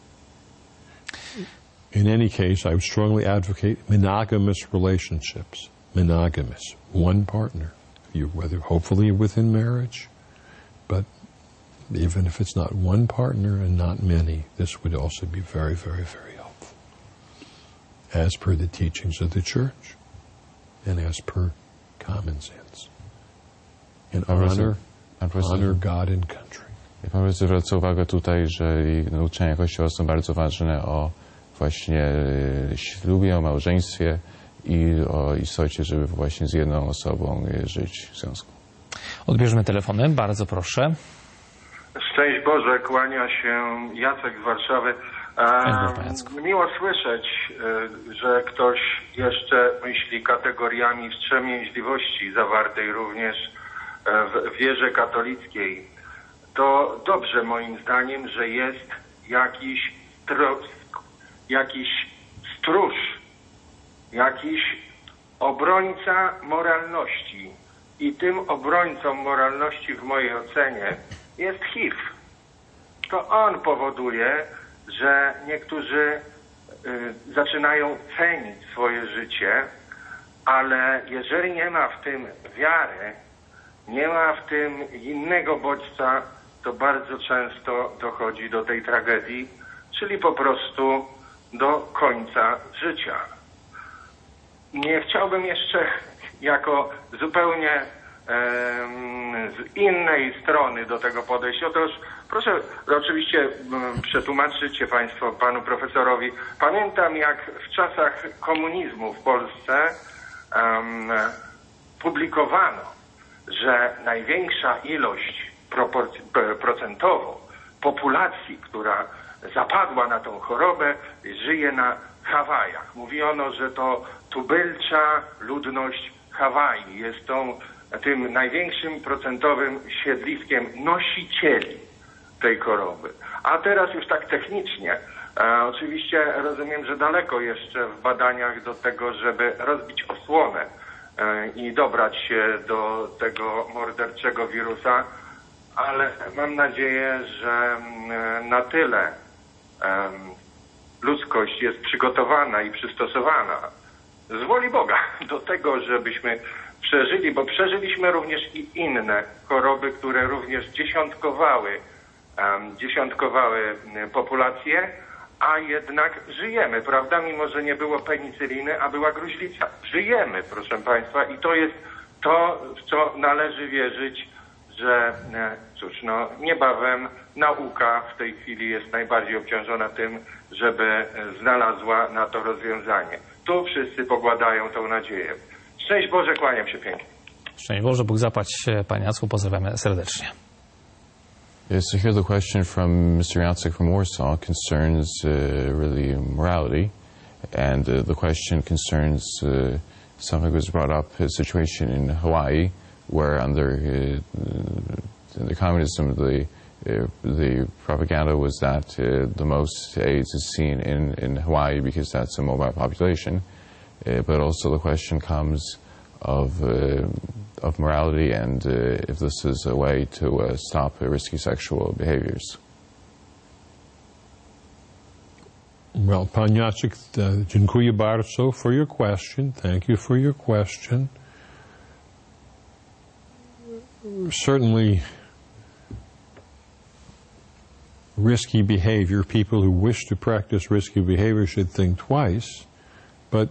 In any case, I would strongly advocate monogamous relationships. Monogamous. One partner. You, whether hopefully within marriage, but even if it's not one partner and not many, this would also be very, very, very helpful, as per the teachings of the church and as per common sense. And honor, honor God and country. Pan profesor zwraca uwagę tutaj, że nauczania Kościoła są bardzo ważne o właśnie ślubie, o małżeństwie i o istocie, żeby właśnie z jedną osobą żyć w związku. Odbierzmy telefony, bardzo proszę. Szczęść Boże, kłania się Jacek z Warszawy. E, miło słyszeć, e, że ktoś jeszcze myśli kategoriami wstrzemięźliwości zawartej również w wierze katolickiej. To dobrze moim zdaniem, że jest jakiś, tro, jakiś stróż, jakiś obrońca moralności. I tym obrońcą moralności w mojej ocenie jest H I V. To on powoduje, że niektórzy y, zaczynają cenić swoje życie, ale jeżeli nie ma w tym wiary, nie ma w tym innego bodźca, to bardzo często dochodzi do tej tragedii, czyli po prostu do końca życia. Nie chciałbym jeszcze jako zupełnie z innej strony do tego podejść. Otóż proszę oczywiście przetłumaczycie Państwo panu profesorowi. Pamiętam, jak w czasach komunizmu w Polsce um, publikowano, że największa ilość procentowo populacji, która zapadła na tą chorobę, żyje na Hawajach. Mówiono, że to tubylcza ludność Hawaii jest tą, tym największym procentowym siedliskiem nosicieli tej choroby. A teraz już tak technicznie, e, oczywiście rozumiem, że daleko jeszcze w badaniach do tego, żeby rozbić osłonę e, i dobrać się do tego morderczego wirusa, ale mam nadzieję, że e, na tyle e, ludzkość jest przygotowana i przystosowana z woli Boga do tego, żebyśmy przeżyli, bo przeżyliśmy również i inne choroby, które również dziesiątkowały, um, dziesiątkowały populację, a jednak żyjemy, prawda? Mimo że nie było penicyliny, a była gruźlica. Żyjemy, proszę Państwa, i to jest to, w co należy wierzyć, że cóż, no niebawem nauka w tej chwili jest najbardziej obciążona tym, żeby znalazła na to rozwiązanie. Tu wszyscy pokładają tą nadzieję. Szczęść Boże, kłaniam się pięknie. Szczęść Boże, Bóg zapłać, Panie Jacku, pozdrawiamy serdecznie. Yes, so here the question from Mister Jacek from Warsaw concerns uh, really morality, and uh, the question concerns uh, something was brought up, a situation in Hawaii, where under uh, the communism, the uh, the propaganda was that uh, the most AIDS is seen in, in Hawaii because that's a mobile population. Uh, but also the question comes of uh, of morality and uh, if this is a way to uh, stop uh, risky sexual behaviors. Well, Pan Jacek, uh, dziękuję bardzo for your question. Thank you for your question. Certainly, risky behavior, people who wish to practice risky behavior should think twice. But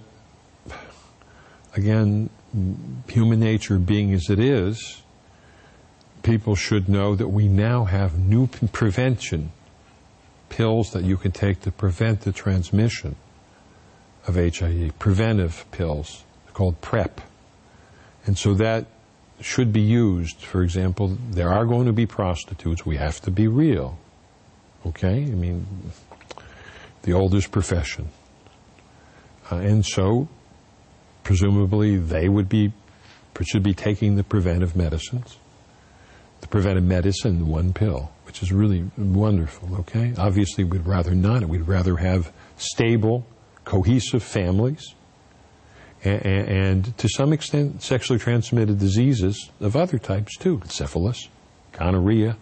again, human nature being as it is, people should know that we now have new prevention pills that you can take to prevent the transmission of H I V, preventive pills called PrEP. And so that should be used. For example, there are going to be prostitutes. We have to be real. Okay? I mean, the oldest profession. Uh, and so, presumably, they would be, should be taking the preventive medicines. The preventive medicine, one pill, which is really wonderful, okay? Obviously, we'd rather not. We'd rather have stable, cohesive families. And, and to some extent, sexually transmitted diseases of other types, too. Syphilis, gonorrhea.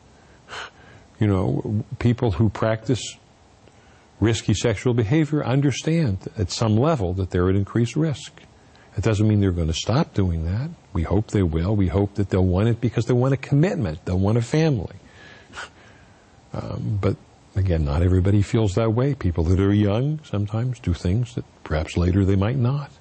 You know, people who practice risky sexual behavior understand at some level that they're at increased risk. It doesn't mean they're going to stop doing that. We hope they will. We hope that they'll want it because they want a commitment. They'll want a family. Um, but again, not everybody feels that way. People that are young sometimes do things that perhaps later they might not.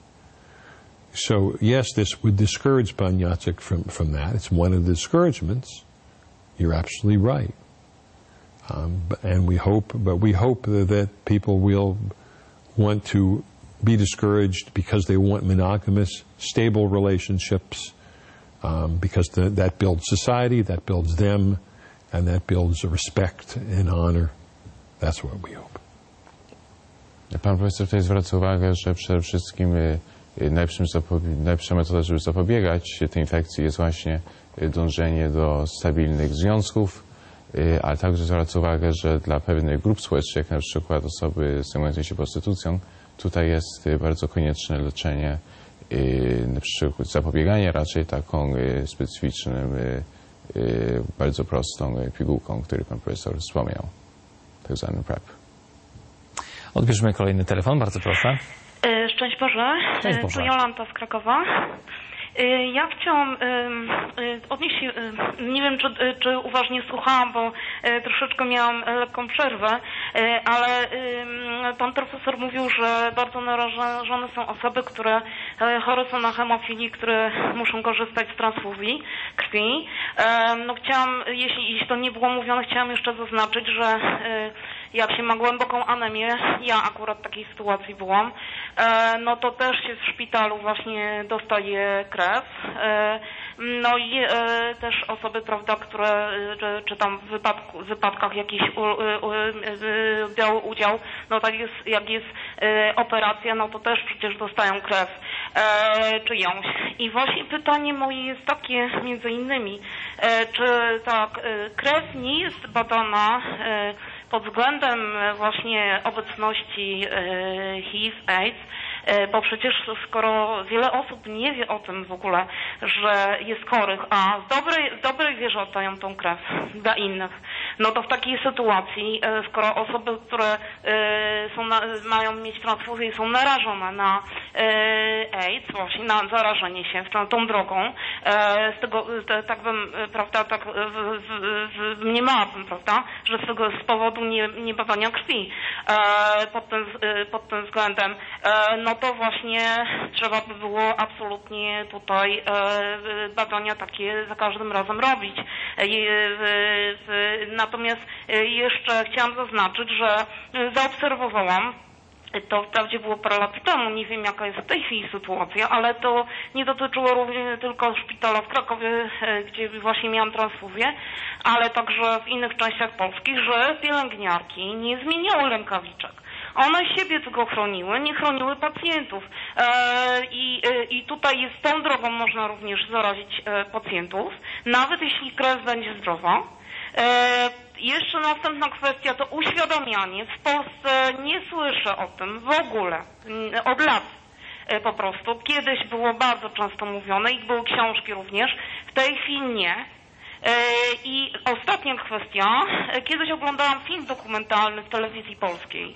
So yes, this would discourage Pan Jacek from, from that. It's one of the discouragements. You're absolutely right. Um, and we hope, but we hope that people will want to be discouraged because they want monogamous, stable relationships, um, because the, that builds society, that builds them, and that builds respect and honor. That's what we hope. Pan profesor tutaj zwraca uwagę, że przede wszystkim najlepszym najlepsza metoda, żeby zapobiegać tej infekcji, jest właśnie dążenie do stabilnych związków, ale także zwraca uwagę, że dla pewnych grup społecznych, jak na przykład osoby zajmujące się prostytucją, tutaj jest bardzo konieczne leczenie, na przykład zapobieganie raczej taką specyficznym, bardzo prostą pigułką, o której pan profesor wspomniał, tak zwanym PrEP. Odbierzmy kolejny telefon, bardzo proszę. Szczęść Boże. Szczęść Boże. Tu Jolanta z Krakowa. Ja chciałam odnieść się, nie wiem czy, czy uważnie słuchałam, bo troszeczkę miałam lekką przerwę, ale pan profesor mówił, że bardzo narażone są osoby, które chore są na hemofilię, które muszą korzystać z transfuzji krwi. No chciałam, jeśli, jeśli to nie było mówione, chciałam jeszcze zaznaczyć, że jak się ma głęboką anemię, ja akurat w takiej sytuacji byłam, no to też się w szpitalu właśnie dostaje krew. No i też osoby, prawda, które czy tam w wypadku, w wypadkach jakichś biorą udział, no tak jest, jak jest operacja, no to też przecież dostają krew czyjąś. I właśnie pytanie moje jest takie między innymi, czy ta krew nie jest badana pod względem właśnie obecności H I V, AIDS, bo przecież skoro wiele osób nie wie o tym w ogóle, że jest chorych, a z dobrej, z dobrej wierze oddają tą krew dla innych, no to w takiej sytuacji, skoro osoby, które są na, mają mieć transfuzję i są narażone na AIDS, właśnie na zarażenie się tą drogą, z tego, tak bym, prawda, tak mniemałabym, prawda, że z tego z powodu nie, nie badania krwi pod tym, pod tym względem, no to właśnie trzeba by było absolutnie tutaj badania takie za każdym razem robić. Natomiast jeszcze chciałam zaznaczyć, że zaobserwowałam, to wprawdzie było parę lat temu, nie wiem jaka jest w tej chwili sytuacja, ale to nie dotyczyło również tylko szpitala w Krakowie, gdzie właśnie miałam transfuzję, ale także w innych częściach Polski, że pielęgniarki nie zmieniały rękawiczek. One siebie tylko chroniły, nie chroniły pacjentów. I, i tutaj jest tą drogą można również zarazić pacjentów, nawet jeśli krew będzie zdrowa. Jeszcze następna kwestia to uświadamianie. W Polsce nie słyszę o tym w ogóle, od lat po prostu. Kiedyś było bardzo często mówione i były książki również, w tej chwili nie. I ostatnia kwestia. Kiedyś oglądałam film dokumentalny w telewizji polskiej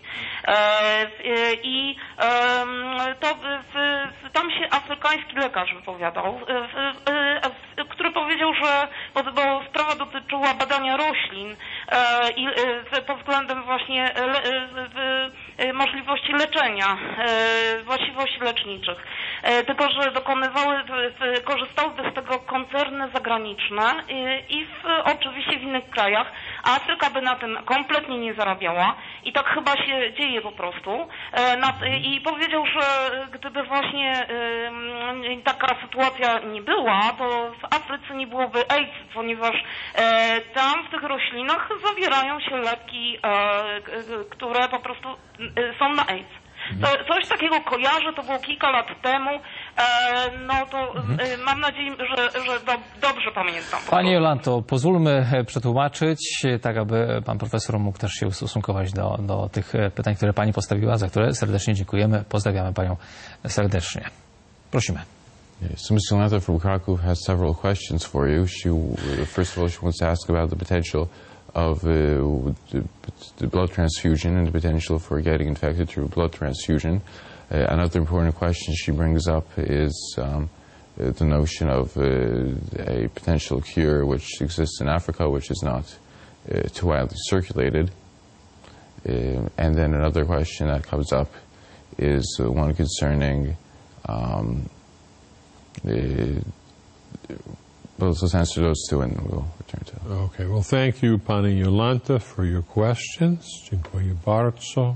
i to tam się afrykański lekarz wypowiadał, który powiedział, że bo sprawa dotyczyła badania roślin i pod względem właśnie możliwości leczenia, właściwości leczniczych. Tylko że dokonywały, korzystały z tego koncerny zagraniczne i w, oczywiście w innych krajach. Afryka by na tym kompletnie nie zarabiała i tak chyba się dzieje po prostu. I powiedział, że gdyby właśnie taka sytuacja nie była, to w Afryce nie byłoby AIDS, ponieważ tam w tych roślinach zawierają się leki, które po prostu są na AIDS. To, coś takiego kojarzę, to było kilka lat temu, e, no to e, mam nadzieję, że, że do, dobrze pamiętam. Pani Jolanto, pozwólmy przetłumaczyć, tak aby pan profesor mógł też się ustosunkować do, do tych pytań, które pani postawiła, za które serdecznie dziękujemy. Pozdrawiamy panią serdecznie. Prosimy. So Miz Jolanta from Krakow has several questions for you. She, first of all, she wants to ask about the potential of uh, the, the blood transfusion and the potential for getting infected through blood transfusion. Uh, another important question she brings up is um, uh, the notion of uh, a potential cure which exists in Africa, which is not uh, too widely circulated. Uh, and then another question that comes up is uh, one concerning um, uh, Well, let's answer those two and we'll return to it. Okay. Well, thank you, Pani Jolanta, for your questions. Dziękuję bardzo.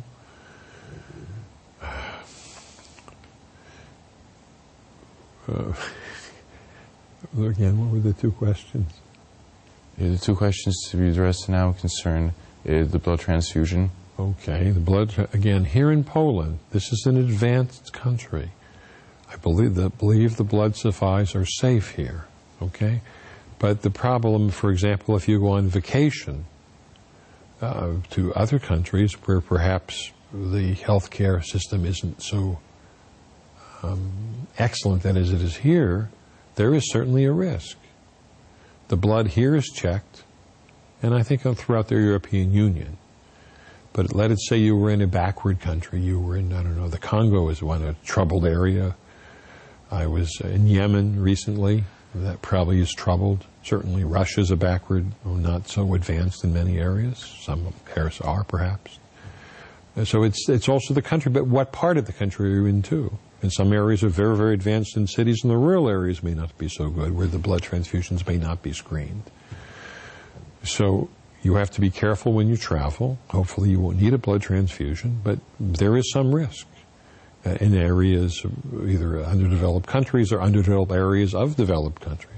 Uh, again, what were the two questions? Yeah, the two questions to be addressed now concern uh, the blood transfusion. Okay. The blood, again, here in Poland, this is an advanced country. I believe that believe the blood supplies are safe here. Okay, but the problem, for example, if you go on vacation uh, to other countries where perhaps the healthcare system isn't so um, excellent as it is here, there is certainly a risk. The blood here is checked, and I think throughout the European Union. But let it say you were in a backward country, you were in, I don't know, the Congo is one, a troubled area, I was in Yemen recently. That probably is troubled. Certainly Russia is a backward, not so advanced in many areas. Some areas are, perhaps. So it's it's also the country, but what part of the country are you in, too? And some areas are very, very advanced in cities, and the rural areas may not be so good, where the blood transfusions may not be screened. So you have to be careful when you travel. Hopefully you won't need a blood transfusion, but there is some risk uh, in areas, either underdeveloped countries or underdeveloped areas of developed countries.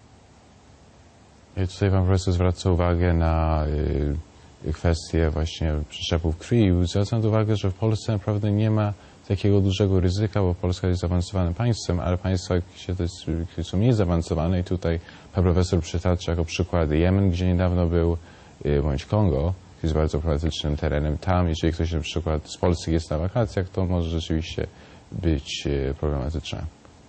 I tutaj pan profesor zwraca uwagę na y, kwestię właśnie przeszczepów krwi. Zwracam uwagę, że w Polsce naprawdę nie ma takiego dużego ryzyka, bo Polska jest zaawansowanym państwem, ale państwa, które są mniej zaawansowane, i tutaj pan profesor przytacza jako przykład Jemen, gdzie niedawno był, bądź Kongo, jest bardzo problematycznym terenem. Tam, jeżeli ktoś na przykład z Polski jest na wakacjach, to może rzeczywiście być problematyczne.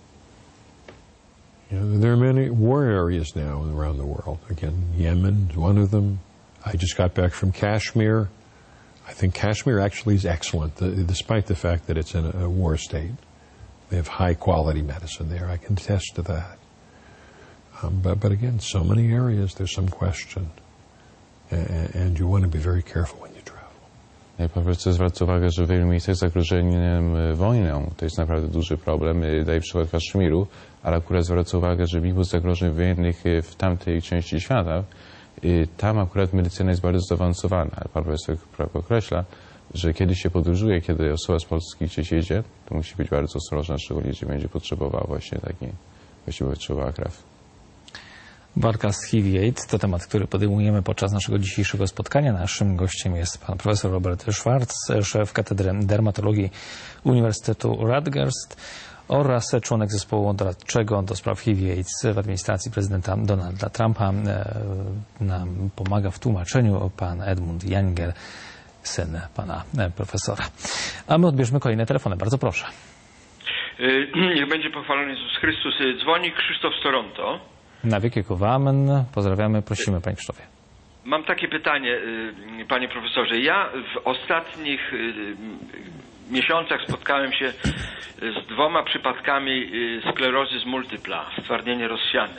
You know, there are many war areas now around the world. Again, Yemen is one of them. I just got back from Kashmir. I think Kashmir actually is excellent, the, despite the fact that it's in a, a war state. They have high-quality medicine there. I can attest to that. Um, but, but again, so many areas, there's some question. And, and you want to be very careful when you travel. Ja po prostu zwraca uwagę, że w wielu miejscach zagrożeniem wojną to jest naprawdę duży problem. Daję przykład Kaszmiru, ale akurat zwraca uwagę, że mimo zagrożeń wojennych w tamtej części świata, tam akurat medycyna jest bardzo zaawansowana. Pan profesor określa, że kiedy się podróżuje, kiedy osoba z Polski gdzieś jedzie, to musi być bardzo ostrożna, szczególnie jeśli będzie potrzebowała właśnie taki, właściwie potrzebowała krew. Walka z H I V AIDS to temat, który podejmujemy podczas naszego dzisiejszego spotkania. Naszym gościem jest pan profesor Robert Schwartz, szef Katedry Dermatologii Uniwersytetu Rutgers oraz członek zespołu doradczego do spraw H I V AIDS w administracji prezydenta Donalda Trumpa. Nam pomaga w tłumaczeniu pan Edmund Janger, syn pana profesora. A my odbierzmy kolejne telefony. Bardzo proszę. Niech będzie pochwalony Jezus Chrystus. Dzwoni Krzysztof z Toronto. Na wieki Amen. Pozdrawiamy, prosimy, panie Krzysztofie. Mam takie pytanie, panie profesorze. Ja w ostatnich miesiącach spotkałem się z dwoma przypadkami sklerozy multipla, stwardnienie rozsiane.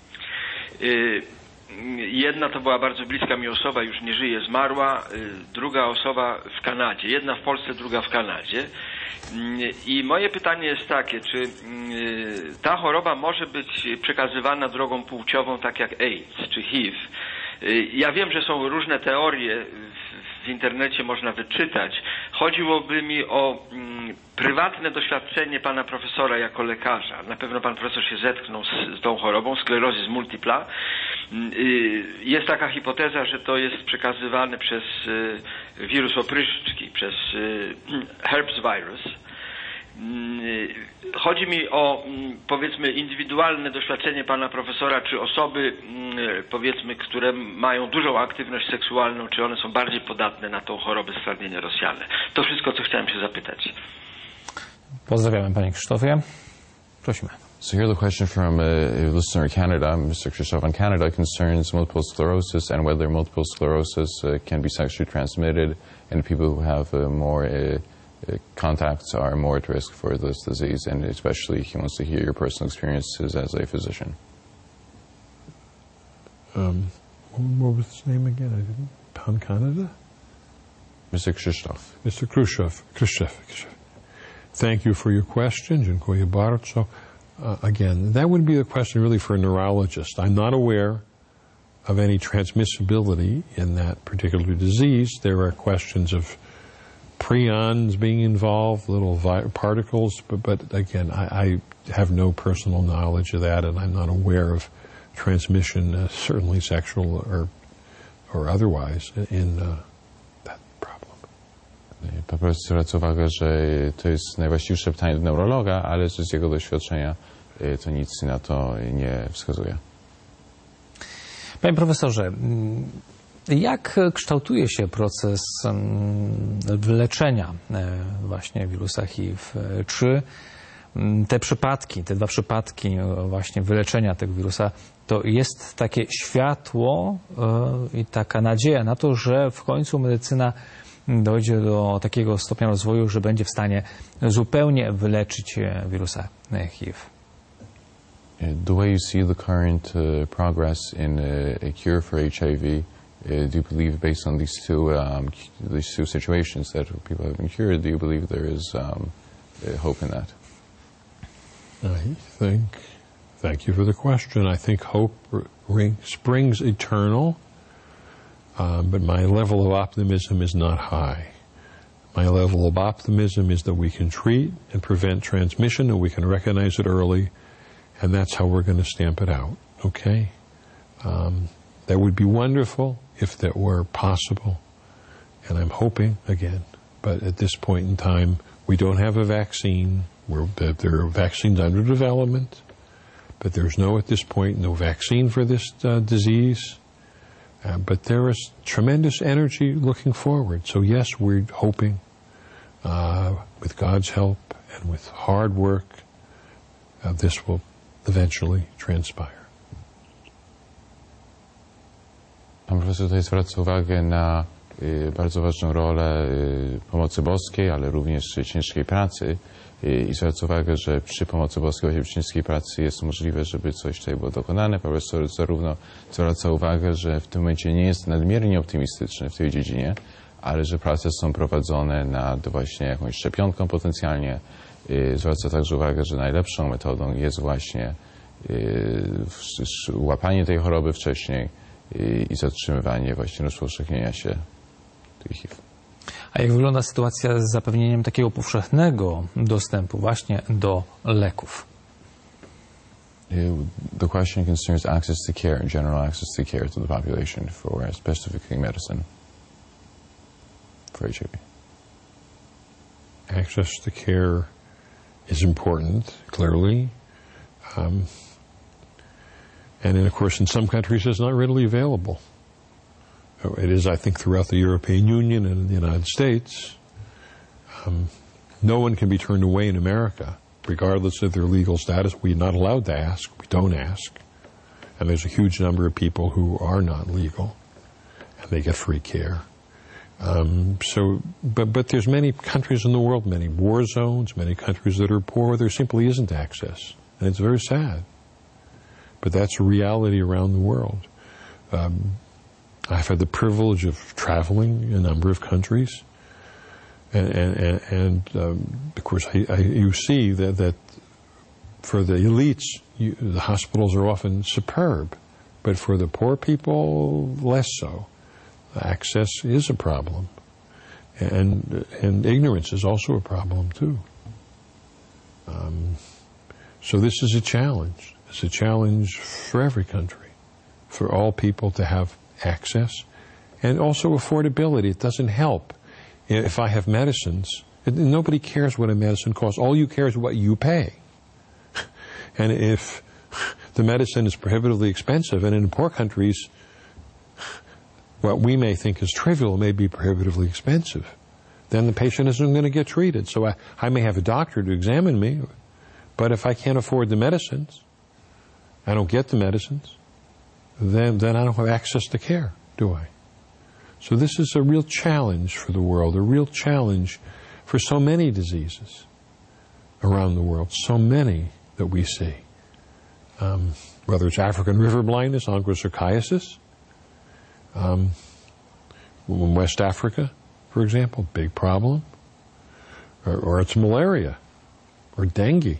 Jedna to była bardzo bliska mi osoba, już nie żyje, zmarła. Druga osoba w Kanadzie. Jedna w Polsce, druga w Kanadzie. I moje pytanie jest takie, czy ta choroba może być przekazywana drogą płciową, tak jak AIDS czy H I V? Ja wiem, że są różne teorie, w internecie można wyczytać. Chodziłoby mi o mm, prywatne doświadczenie pana profesora jako lekarza. Na pewno pan profesor się zetknął z, z tą chorobą, sklerozis multipla. Jest taka hipoteza, że to jest przekazywane przez wirus opryszczki, przez herpes virus. Chodzi mi o, powiedzmy, indywidualne doświadczenie pana profesora, czy osoby, powiedzmy, które mają dużą aktywność seksualną, czy one są bardziej podatne na tą chorobę stwardnienia rozsiane. To wszystko, co chciałem się zapytać. Pozdrawiamy, panie Krzysztofie. Prosimy. So here the question from a listener in Canada, Mister Krzysztof in Canada, concerns multiple sclerosis and whether multiple sclerosis uh, can be sexually transmitted, and people who have uh, more uh, uh, contacts are more at risk for this disease, and especially he wants to hear your personal experiences as a physician. Um, what was his name again? I didn't. Pan Canada? Mister Krzysztof. Mister Krzysztof. Krzysztof. Thank you for your question. Dziękuję bardzo. Uh, again, that would be a question really for a neurologist. I'm not aware of any transmissibility in that particular disease. There are questions of prions being involved, little vi- particles, but, but again, I, I have no personal knowledge of that, and I'm not aware of transmission, uh, certainly sexual or or otherwise, in uh, that problem. Po prostu zwraca uwagę, że to jest najwłaściwsze pytanie do neurologa, ale z jego doświadczenia to nic na to nie wskazuje. Panie profesorze, jak kształtuje się proces wyleczenia właśnie wirusa H I V? Czy te przypadki, te dwa przypadki właśnie wyleczenia tego wirusa, to jest takie światło i taka nadzieja na to, że w końcu medycyna dojdzie do takiego stopnia rozwoju, że będzie w stanie zupełnie wyleczyć wirusa H I V? The way you see the current uh, progress in uh, a cure for H I V, uh, do you believe, based on these two um, these two situations that people have been cured, do you believe there is um, uh, hope in that? I think, thank you for the question. I think hope ring, springs eternal, um, but my level of optimism is not high. My level of optimism is that we can treat and prevent transmission, and we can recognize it early, and that's how we're going to stamp it out, okay? Um, that would be wonderful if that were possible, and I'm hoping, again, but at this point in time, we don't have a vaccine. We're, there are vaccines under development, but there's no, at this point, no vaccine for this uh, disease. Uh, but there is tremendous energy looking forward. So yes, we're hoping, uh, with God's help and with hard work, uh, this will eventually transpire. Pan profesor tutaj zwraca uwagę na y, bardzo ważną rolę y, pomocy boskiej, ale również ciężkiej pracy. I zwraca uwagę, że przy pomocy boskiej, właśnie przy ciężkiej pracy jest możliwe, żeby coś tutaj było dokonane. Pan profesor zarówno zwraca uwagę, że w tym momencie nie jest nadmiernie optymistyczny w tej dziedzinie, ale że prace są prowadzone nad właśnie jakąś szczepionką potencjalnie. Zwraca także uwagę, że najlepszą metodą jest właśnie łapanie tej choroby wcześniej i zatrzymywanie właśnie rozpowszechnienia się tej H I V. A jak wygląda sytuacja z zapewnieniem takiego powszechnego dostępu właśnie do leków? The question concerns access to care, general access to care to the population for specifically medicine for H I V. Access to care is important, clearly. Um, and then, of course, in some countries it's not readily available. It is, I think, throughout the European Union and the United States. Um, no one can be turned away in America, regardless of their legal status. We're not allowed to ask. We don't ask. And there's a huge number of people who are not legal, and they get free care. Um, so, but, but there's many countries in the world, many war zones, many countries that are poor, where there simply isn't access. And it's very sad. But that's a reality around the world. Um, I've had the privilege of traveling in a number of countries, and, and, and um, of course, I, I, you see that, that for the elites, you, the hospitals are often superb, but for the poor people, less so. Access is a problem, and and ignorance is also a problem too. Um, so this is a challenge. It's a challenge for every country, for all people to have access, and also affordability. It doesn't help if I have medicines. Nobody cares what a medicine costs. All you care is what you pay. And if the medicine is prohibitively expensive, and in poor countries, what we may think is trivial may be prohibitively expensive, then the patient isn't going to get treated. So I, I may have a doctor to examine me, but if I can't afford the medicines, I don't get the medicines, then, then I don't have access to care, do I? So this is a real challenge for the world, a real challenge for so many diseases around the world, so many that we see. Um, whether it's African river blindness, onchocerciasis, um, in West Africa, for example, big problem, or, or it's malaria, or dengue.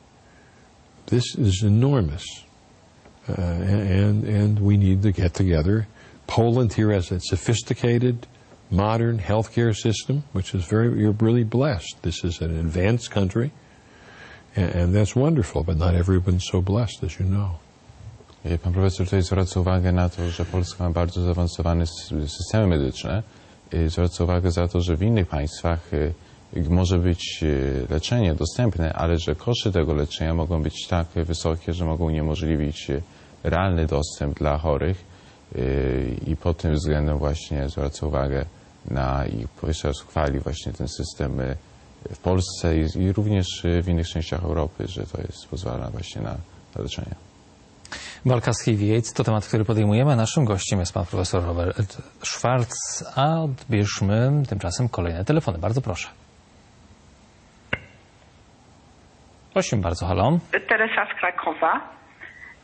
This is enormous. Uh, and and we need to get together. Poland here has a sophisticated, modern healthcare system, which is very, you're really blessed. This is an advanced country, and, and that's wonderful, but not everyone's so blessed, as you know. Pan profesor tutaj zwraca uwagę na to, że Polska ma bardzo zaawansowane systemy medyczne. Zwraca uwagę za to, że w innych państwach może być leczenie dostępne, ale że koszty tego leczenia mogą być tak wysokie, że mogą uniemożliwić realny dostęp dla chorych i pod tym względem właśnie zwraca uwagę na i jeszcze raz chwali właśnie ten system w Polsce i, i również w innych częściach Europy, że to jest pozwala właśnie na, na leczenie. Walka z H I V AIDS to temat, który podejmujemy. Naszym gościem jest pan profesor Robert Schwarz, a odbierzmy tymczasem kolejne telefony. Bardzo proszę. Prosimy bardzo, halo. Teresa z Krakowa.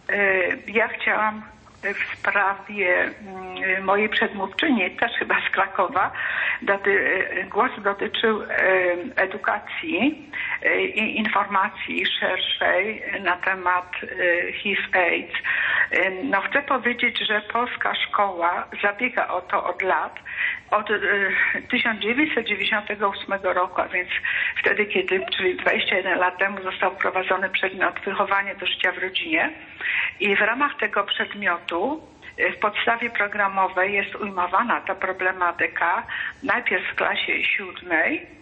Ja chciałam w sprawie mojej przedmówczyni, też chyba z Krakowa, doty, głos dotyczył edukacji i informacji szerszej na temat H I V AIDS. No chcę powiedzieć, że polska szkoła zabiega o to od lat, od tysiąc dziewięćset dziewięćdziesiątego ósmego roku, a więc wtedy, kiedy, czyli dwadzieścia jeden lat temu, został wprowadzony przedmiot wychowanie do życia w rodzinie. I w ramach tego przedmiotu w podstawie programowej jest ujmowana ta problematyka najpierw w klasie siódmej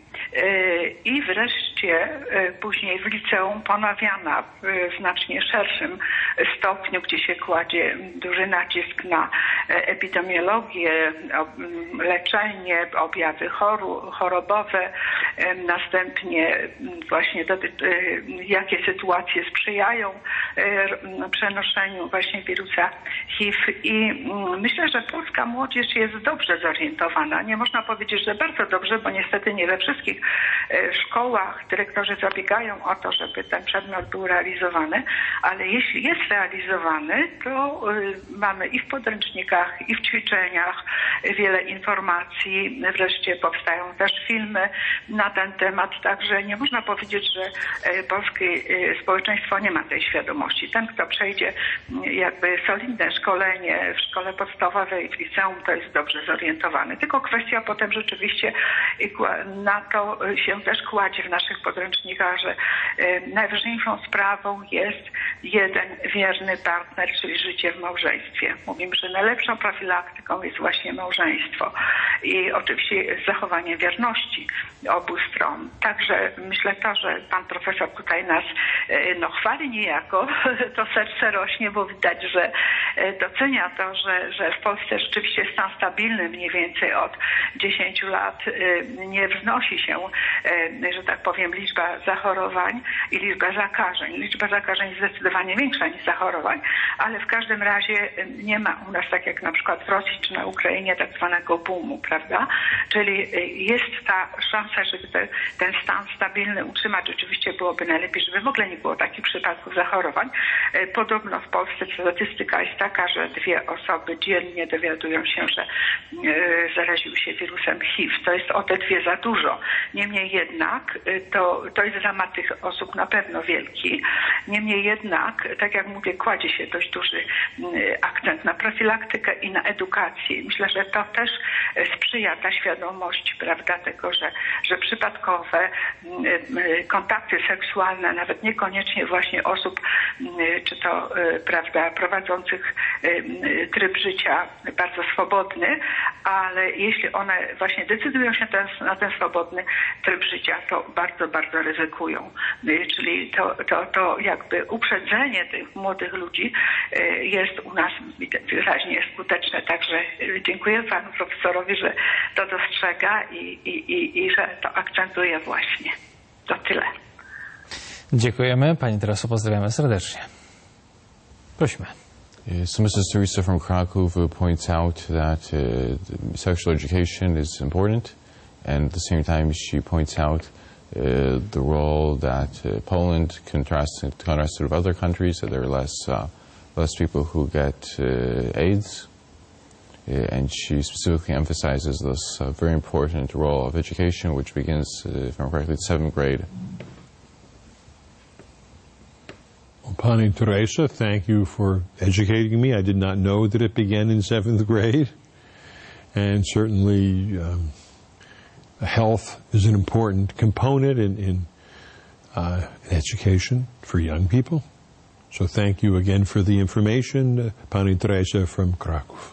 i wreszcie później w liceum ponawiana w znacznie szerszym stopniu, gdzie się kładzie duży nacisk na epidemiologię, leczenie, objawy choru, chorobowe, następnie właśnie do, jakie sytuacje sprzyjają przenoszeniu właśnie wirusa H I V. I myślę, że polska młodzież jest dobrze zorientowana. Nie można powiedzieć, że bardzo dobrze, bo niestety nie we wszystkich szkołach dyrektorzy zabiegają o to, żeby ten przedmiot był realizowany, ale jeśli jest realizowany, to mamy i w podręcznikach, i w ćwiczeniach wiele informacji. Wreszcie powstają też filmy na ten temat, także nie można powiedzieć, że polskie społeczeństwo nie ma tej świadomości. Ten, kto przejdzie jakby solidne szkolenie w szkole podstawowej, w liceum, to jest dobrze zorientowany. Tylko kwestia potem rzeczywiście na to się też kładzie w naszych podręcznikach, że najważniejszą sprawą jest jeden wierny partner, czyli życie w małżeństwie. Mówimy, że najlepszą profilaktyką jest właśnie małżeństwo i oczywiście zachowanie wierności obu stron. Także myślę to, że pan profesor tutaj nas no, chwali niejako, to serce rośnie, bo widać, że docenia to, że, że w Polsce rzeczywiście stan stabilny mniej więcej od dziesięciu lat nie wznosi się, że tak powiem, liczba zachorowań i liczba zakażeń. Liczba zakażeń jest zdecydowanie większa niż zachorowań, ale w każdym razie nie ma u nas, tak jak na przykład w Rosji czy na Ukrainie, tak zwanego boomu, prawda? Czyli jest ta szansa, żeby te, ten stan stabilny utrzymać. Oczywiście byłoby najlepiej, żeby w ogóle nie było takich przypadków zachorowań. Podobno w Polsce statystyka jest taka, że dwie osoby dziennie dowiadują się, że zaraziły się wirusem H I V. To jest o te dwie za dużo. Niemniej jednak, to, to jest dramat tych osób na pewno wielki. Niemniej jednak, tak jak mówię, kładzie się dość duży akcent na profilaktykę i na edukację. Myślę, że to też sprzyja ta świadomość, prawda, tego, że, że przypadkowe kontakty seksualne, nawet niekoniecznie właśnie osób, czy to, prawda, prowadzących tryb życia bardzo swobodny, ale jeśli one właśnie decydują się ten, na ten swobodny tryb życia, to bardzo, bardzo ryzykują. Czyli to, to, to jakby uprzedzenie tych młodych ludzi jest u nas wyraźnie skuteczne. Także dziękuję panu profesorowi, że to dostrzega i, i, i, i że to akcentuje właśnie. To tyle. Dziękujemy. Pani Tereso, pozdrawiamy serdecznie. Prosimy. So Missus Teresa from Krakow points out that uh, sexual education is important, and at the same time she points out uh, the role that uh, Poland contrasts contrasted with other countries, that there are less uh, less people who get uh, AIDS, uh, and she specifically emphasizes this uh, very important role of education, which begins, uh, if I'm correctly, seventh grade. Pani Teresa, thank you for educating me. I did not know that it began in seventh grade. And certainly um, health is an important component in, in uh, education for young people. So thank you again for the information, uh, Pani Teresa from Krakow.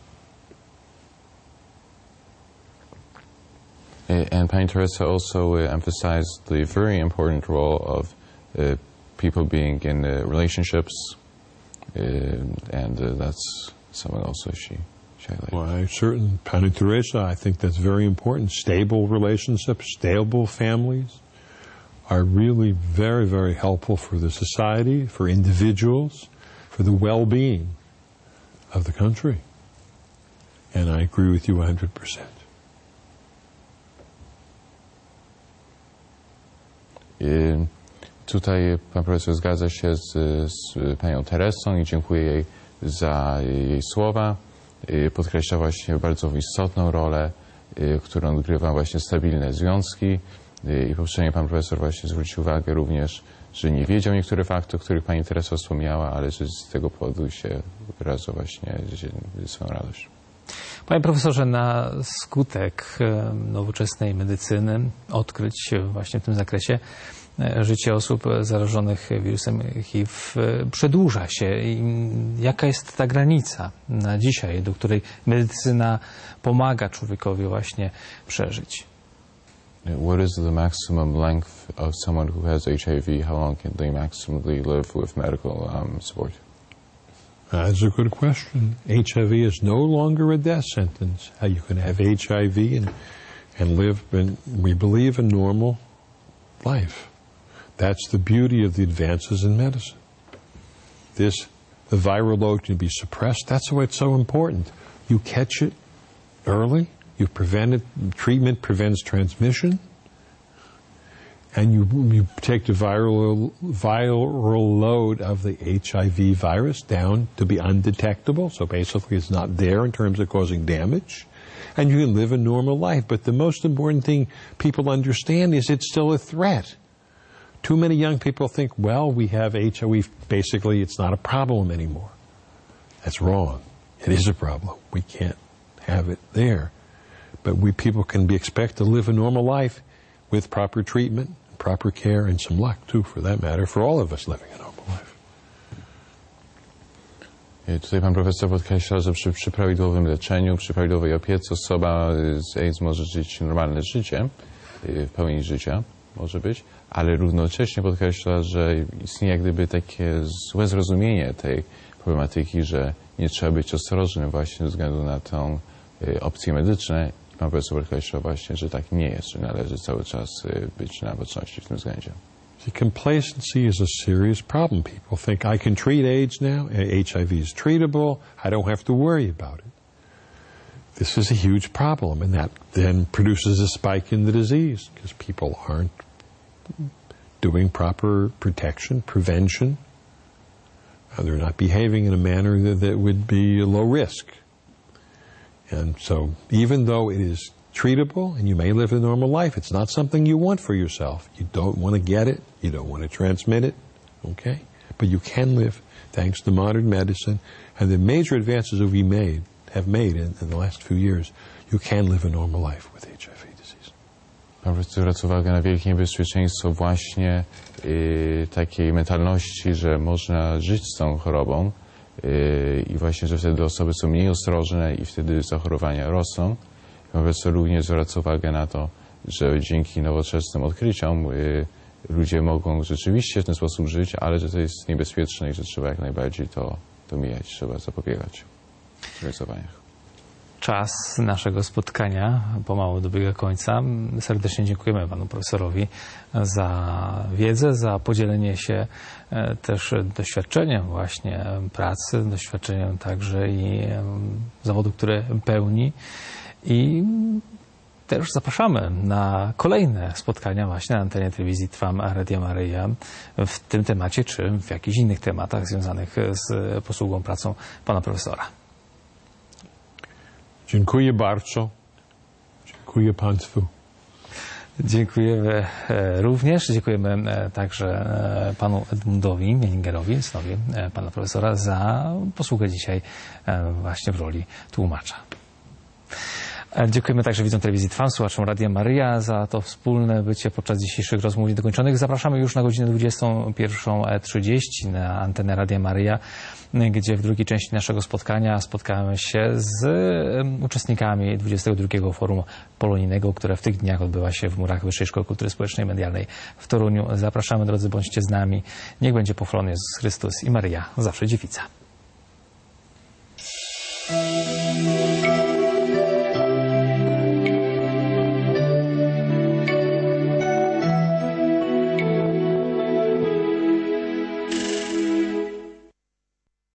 And Pani Teresa also uh, emphasized the very important role of uh, people being in uh, relationships, uh, and uh, that's something also she, she highlighted. Well, I certain, Pani Teresa, I think that's very important. Stable relationships, stable families are really very, very helpful for the society, for individuals, for the well-being of the country. And I agree with you one hundred percent. Uh, Tutaj pan profesor zgadza się z, z panią Teresą i dziękuję jej za jej słowa. Podkreśla właśnie bardzo istotną rolę, którą odgrywa właśnie stabilne związki. I poprzednio pan profesor właśnie zwrócił uwagę również, że nie wiedział niektórych faktów, o których pani Teresa wspomniała, ale że z tego powodu się wyraża właśnie swoją radość. Panie profesorze, na skutek nowoczesnej medycyny, odkryć właśnie w tym zakresie, życie osób zarażonych wirusem H I V przedłuża się. I jaka jest ta granica na dzisiaj, do której medycyna pomaga człowiekowi właśnie przeżyć? What is the maximum length of someone who has H I V? How long can they maximally live with medical um, support? That's a good question. H I V is no longer a death sentence. How you can have H I V and, and live, and we believe, a normal life. That's the beauty of the advances in medicine. This, the viral load can be suppressed. That's why it's so important. You catch it early, you prevent it, treatment prevents transmission, and you, you take the viral, viral load of the H I V virus down to be undetectable. So basically it's not there in terms of causing damage. And you can live a normal life. But the most important thing people understand is it's still a threat. Too many young people think, well, we have H I V, basically it's not a problem anymore. That's wrong. It is a problem. We can't have it there. But we people can be expected to live a normal life with proper treatment, proper care, and some luck too, for that matter, for all of us living a normal life. I tutaj pan profesor podkreśla, że przy, przy prawidłowym leczeniu, przy prawidłowej opiece osoba z AIDS może żyć normalne życie, w pełni życia może być, ale równocześnie podkreśla, że istnieje jak gdyby takie złe zrozumienie tej problematyki, że nie trzeba być ostrożnym właśnie ze względu na tą opcje medyczne. I pan profesor podkreśla właśnie, że tak nie jest, że należy cały czas być na baczności w tym względzie. See, complacency is a serious problem. People think, I can treat AIDS now, H I V is treatable, I don't have to worry about it. This is a huge problem, and that then produces a spike in the disease because people aren't doing proper protection, prevention. Uh, they're not behaving in a manner that, that would be low risk. And so even though it is treatable and you may live a normal life, it's not something you want for yourself. You don't want to get it. You don't want to transmit it. Okay? But you can live thanks to modern medicine and the major advances that we made, have made in, in the last few years. You can live a normal life with H I V disease. Pan profesor zwraca uwagę na wielkie niebezpieczeństwo właśnie y, takiej mentalności, że można żyć z tą chorobą y, i właśnie, że wtedy osoby są mniej ostrożne i wtedy zachorowania rosną. Pan profesor również zwraca uwagę na to, że dzięki nowoczesnym odkryciom y, ludzie mogą rzeczywiście w ten sposób żyć, ale że to jest niebezpieczne i że trzeba jak najbardziej to, to mijać, trzeba zapobiegać zachorowaniach. Czas naszego spotkania pomału dobiega końca. Serdecznie dziękujemy panu profesorowi za wiedzę, za podzielenie się też doświadczeniem właśnie pracy, doświadczeniem także i zawodu, które pełni. I też zapraszamy na kolejne spotkania właśnie na antenie telewizji Trwam Radia Maryja w tym temacie, czy w jakichś innych tematach związanych z posługą, pracą pana profesora. Dziękuję bardzo. Dziękuję państwu. Dziękujemy również. Dziękujemy także panu Edmundowi Meningerowi, synowi pana profesora, za posługę dzisiaj właśnie w roli tłumacza. Dziękujemy także widzom telewizji Trwam, słuchaczom Radia Maryja za to wspólne bycie podczas dzisiejszych rozmów niedokończonych. Zapraszamy już na godzinę dwudziestą pierwszą trzydzieści na antenę Radia Maryja, gdzie w drugiej części naszego spotkania spotkamy się z uczestnikami dwudziestego drugiego Forum Polonijnego, które w tych dniach odbywa się w murach Wyższej Szkoły Kultury Społecznej i Medialnej w Toruniu. Zapraszamy, drodzy, bądźcie z nami. Niech będzie pochwalony Jezus Chrystus i Maryja, zawsze dziewica.